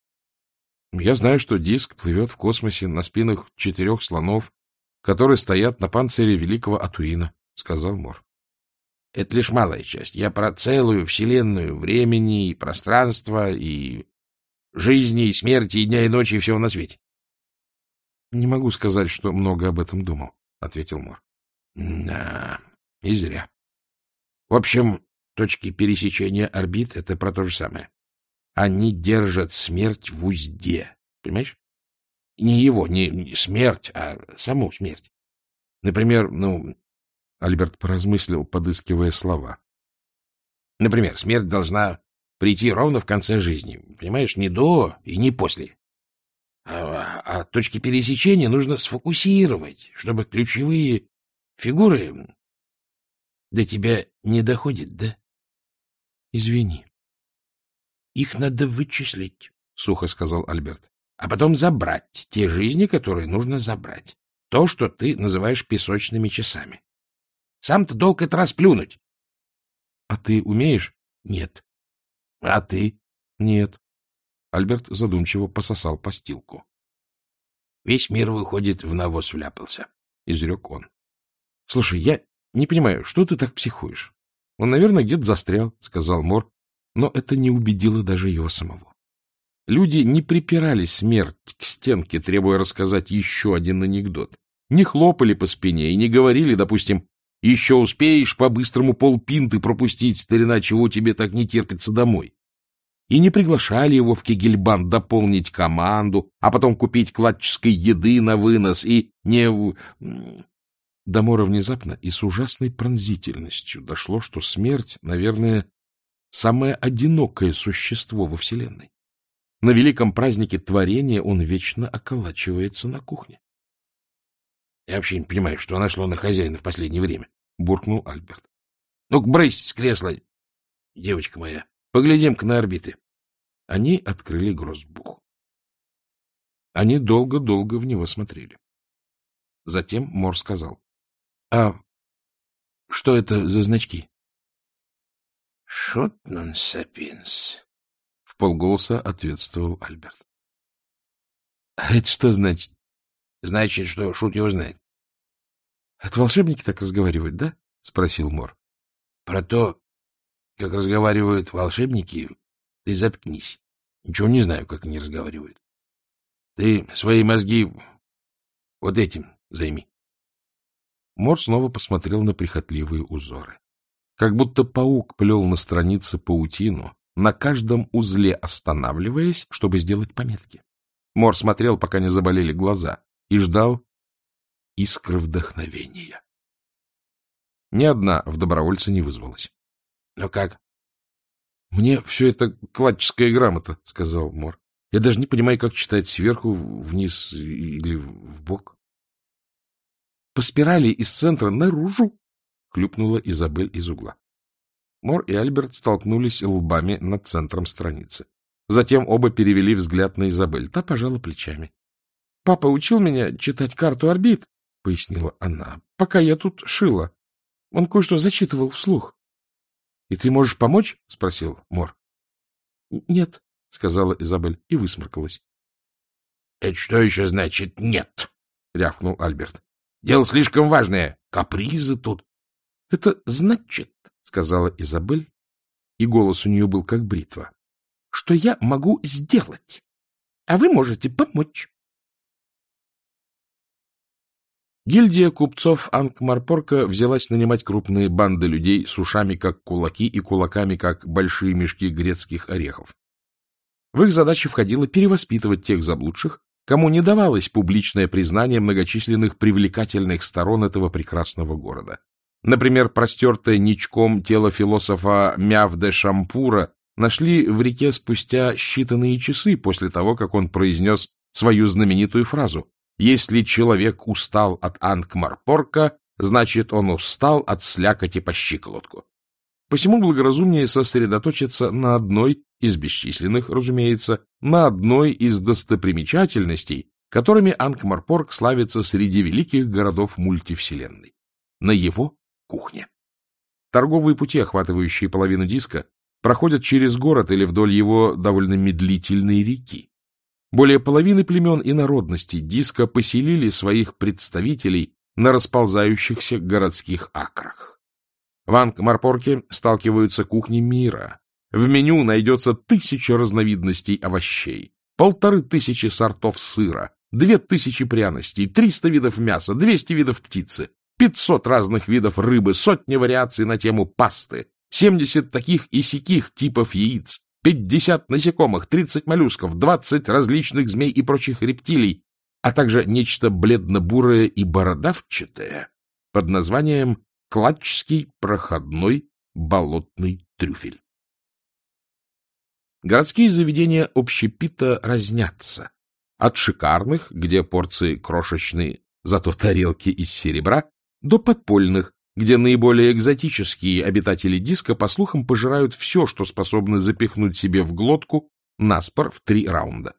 — Я знаю, что диск плывет в космосе на спинах четырех слонов, которые стоят на панцире великого Атуина, — сказал Мор. — Это лишь малая часть. Я про целую Вселенную времени и пространства, и жизни, и смерти, и дня, и ночи, и всего на свете. — Не могу сказать, что много об этом думал, — ответил Мор. — Да, и зря. В общем, точки пересечения орбит — это про то же самое. Они держат смерть в узде, понимаешь? Не его, не, не смерть, а саму смерть. Например, ну... Альберт поразмыслил, подыскивая слова. Например, смерть должна прийти ровно в конце жизни, понимаешь, не до и не после. А, а точки пересечения нужно сфокусировать, чтобы ключевые фигуры до тебя не доходят, да? — Извини. — Их надо вычислить, — сухо сказал Альберт, — а потом забрать те жизни, которые нужно забрать. То, что ты называешь песочными часами. Сам-то долг это расплюнуть. — А ты умеешь? — Нет. — А ты? — Нет. Альберт задумчиво пососал постилку. — Весь мир, выходит, в навоз вляпался, — изрек он. — Слушай, я не понимаю, что ты так психуешь? Он, наверное, где-то застрял, — сказал Мор, но это не убедило даже его самого. Люди не припирали смерть к стенке, требуя рассказать еще один анекдот. Не хлопали по спине и не говорили, допустим, «Еще успеешь по-быстрому полпинты пропустить, старина, чего тебе так не терпится домой». И не приглашали его в Кегельбанд дополнить команду, а потом купить кладческой еды на вынос, и не... До Мора внезапно и с ужасной пронзительностью дошло, что смерть, наверное, самое одинокое существо во Вселенной. На великом празднике творения он вечно околачивается на кухне. — Я вообще не понимаю, что нашло на хозяина в последнее время, — буркнул Альберт. — Ну-ка, брысь с кресла, девочка моя, поглядим-ка на орбиты. Они открыли грозбух. Они долго-долго в него смотрели. Затем Мор сказал: — А что это за значки? — Шутнун сапиенс, — вполголоса ответствовал Альберт. — А это что значит? — Значит, что шут его знает. — Это волшебники так разговаривают, да? — спросил Мор. — Про то, как разговаривают волшебники, ты заткнись. Ничего не знаю, как они разговаривают. Ты свои мозги вот этим займи. Мор снова посмотрел на прихотливые узоры. Как будто паук плел на странице паутину, на каждом узле останавливаясь, чтобы сделать пометки. Мор смотрел, пока не заболели глаза, и ждал искры вдохновения. Ни одна в добровольце не вызвалась. — Ну как? — Мне все это кладческая грамота, — сказал Мор. — Я даже не понимаю, как читать сверху, вниз или вбок. — По спирали из центра наружу, — хлюпнула Изабель из угла. Мор и Альберт столкнулись лбами над центром страницы. Затем оба перевели взгляд на Изабель. Та пожала плечами. — Папа учил меня читать карту орбит, — пояснила она, — пока я тут шила. Он кое-что зачитывал вслух. — И ты можешь помочь? — спросил Мор. — Нет, — сказала Изабель и высморкалась. — Это что еще значит «нет»? — рявкнул Альберт. — Дело слишком важное. Капризы тут. — Это значит, — сказала Изабель, и голос у нее был как бритва, — что я могу сделать, а вы можете помочь. Гильдия купцов Анкмарпорка взялась нанимать крупные банды людей с ушами как кулаки и кулаками как большие мешки грецких орехов. В их задачи входило перевоспитывать тех заблудших, кому не давалось публичное признание многочисленных привлекательных сторон этого прекрасного города. Например, простертое ничком тело философа Мявде-Шампура нашли в реке спустя считанные часы после того, как он произнес свою знаменитую фразу: «Если человек устал от Анкмарпорка, значит, он устал от слякоти по щиколотку». Посему благоразумнее сосредоточиться на одной из бесчисленных, разумеется, на одной из достопримечательностей, которыми Анкмарпорк славится среди великих городов мультивселенной. На его кухне. Торговые пути, охватывающие половину диска, проходят через город или вдоль его довольно медлительной реки. Более половины племен и народностей диска поселили своих представителей на расползающихся городских акрах. В Анкмарпорке сталкиваются кухни мира. В меню найдется тысяча разновидностей овощей, полторы тысячи сортов сыра, две тысячи пряностей, триста видов мяса, двести видов птицы, пятьсот разных видов рыбы, сотни вариаций на тему пасты, семьдесят таких и сяких типов яиц, пятьдесят насекомых, тридцать моллюсков, двадцать различных змей и прочих рептилий, а также нечто бледно-бурое и бородавчатое под названием кладческий проходной болотный трюфель. Городские заведения общепита разнятся. От шикарных, где порции крошечные, зато тарелки из серебра, до подпольных, где наиболее экзотические обитатели диска, по слухам, пожирают все, что способны запихнуть себе в глотку наспор в три раунда.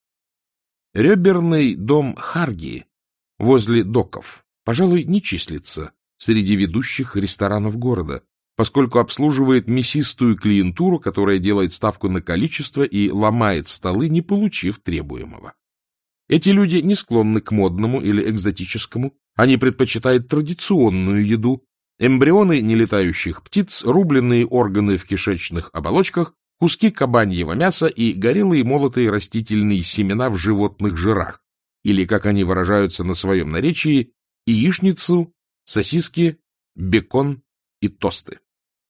Реберный дом Харги возле доков, пожалуй, не числится среди ведущих ресторанов города, поскольку обслуживает мясистую клиентуру, которая делает ставку на количество и ломает столы, не получив требуемого. Эти люди не склонны к модному или экзотическому, они предпочитают традиционную еду, эмбрионы нелетающих птиц, рубленные органы в кишечных оболочках, куски кабаньего мяса и горелые молотые растительные семена в животных жирах, или, как они выражаются на своем наречии, яичницу, сосиски, бекон и тосты.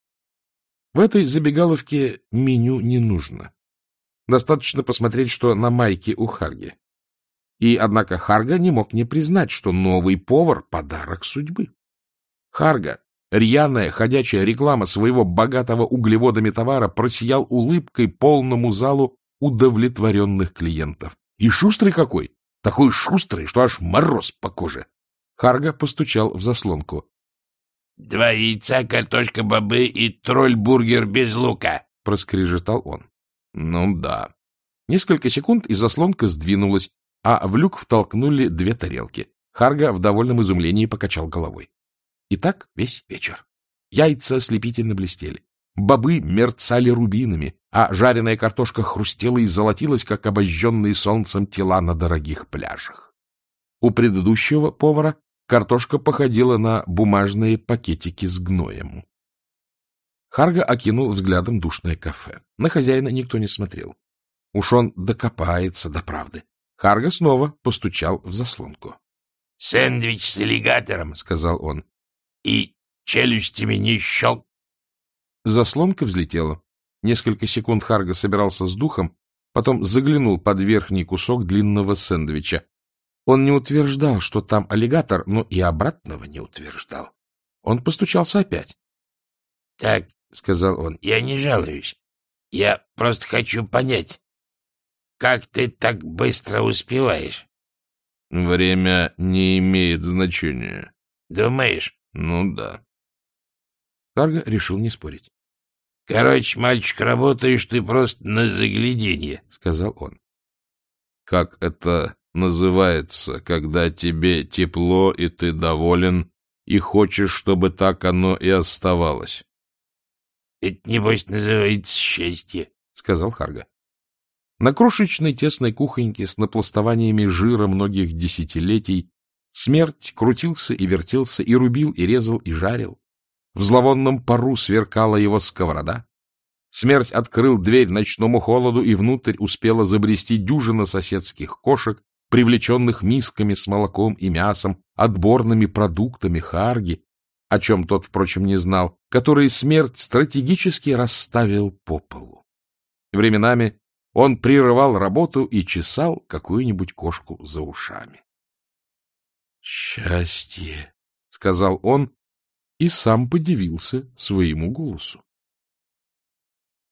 В этой забегаловке меню не нужно. Достаточно посмотреть, что на майке у Харги. И, однако, Харга не мог не признать, что новый повар — подарок судьбы. Харга, рьяная ходячая реклама своего богатого углеводами товара, просиял улыбкой полному залу удовлетворенных клиентов. И шустрый какой! Такой шустрый, что аж мороз по коже. Харга постучал в заслонку. — Два яйца, картошка бобы и тролль-бургер без лука, — проскрежетал он. Ну да. Несколько секунд, и заслонка сдвинулась, а в люк втолкнули две тарелки. Харга в довольном изумлении покачал головой. И так весь вечер. Яйца ослепительно блестели, бобы мерцали рубинами, а жареная картошка хрустела и золотилась, как обожженные солнцем тела на дорогих пляжах. У предыдущего повара картошка походила на бумажные пакетики с гноем. Харга окинул взглядом душное кафе. На хозяина никто не смотрел. Уж он докопается до правды. Харга снова постучал в заслонку. — Сэндвич с аллигатором, — сказал он, — и челюстями не щелк. Заслонка взлетела. Несколько секунд Харга собирался с духом, потом заглянул под верхний кусок длинного сэндвича. Он не утверждал, что там аллигатор, но и обратного не утверждал. Он постучался опять. — Так, — сказал он, — я не жалуюсь. Я просто хочу понять, как ты так быстро успеваешь? — Время не имеет значения. — Думаешь? — Ну да. Харга решил не спорить. — Короче, мальчик, работаешь ты просто на загляденье, — сказал он. — Как это называется, когда тебе тепло, и ты доволен, и хочешь, чтобы так оно и оставалось? — Это, небось, называется счастье, — сказал Харга. На крошечной тесной кухоньке с напластованиями жира многих десятилетий смерть крутился и вертелся, и рубил, и резал, и жарил. В зловонном пару сверкала его сковорода. Смерть открыл дверь ночному холоду, и внутрь успела забрести дюжина соседских кошек, привлеченных мисками с молоком и мясом, отборными продуктами Харги, о чем тот, впрочем, не знал, которые смерть стратегически расставил по полу. Временами он прерывал работу и чесал какую-нибудь кошку за ушами. «Счастье!» — сказал он, и сам подивился своему голосу.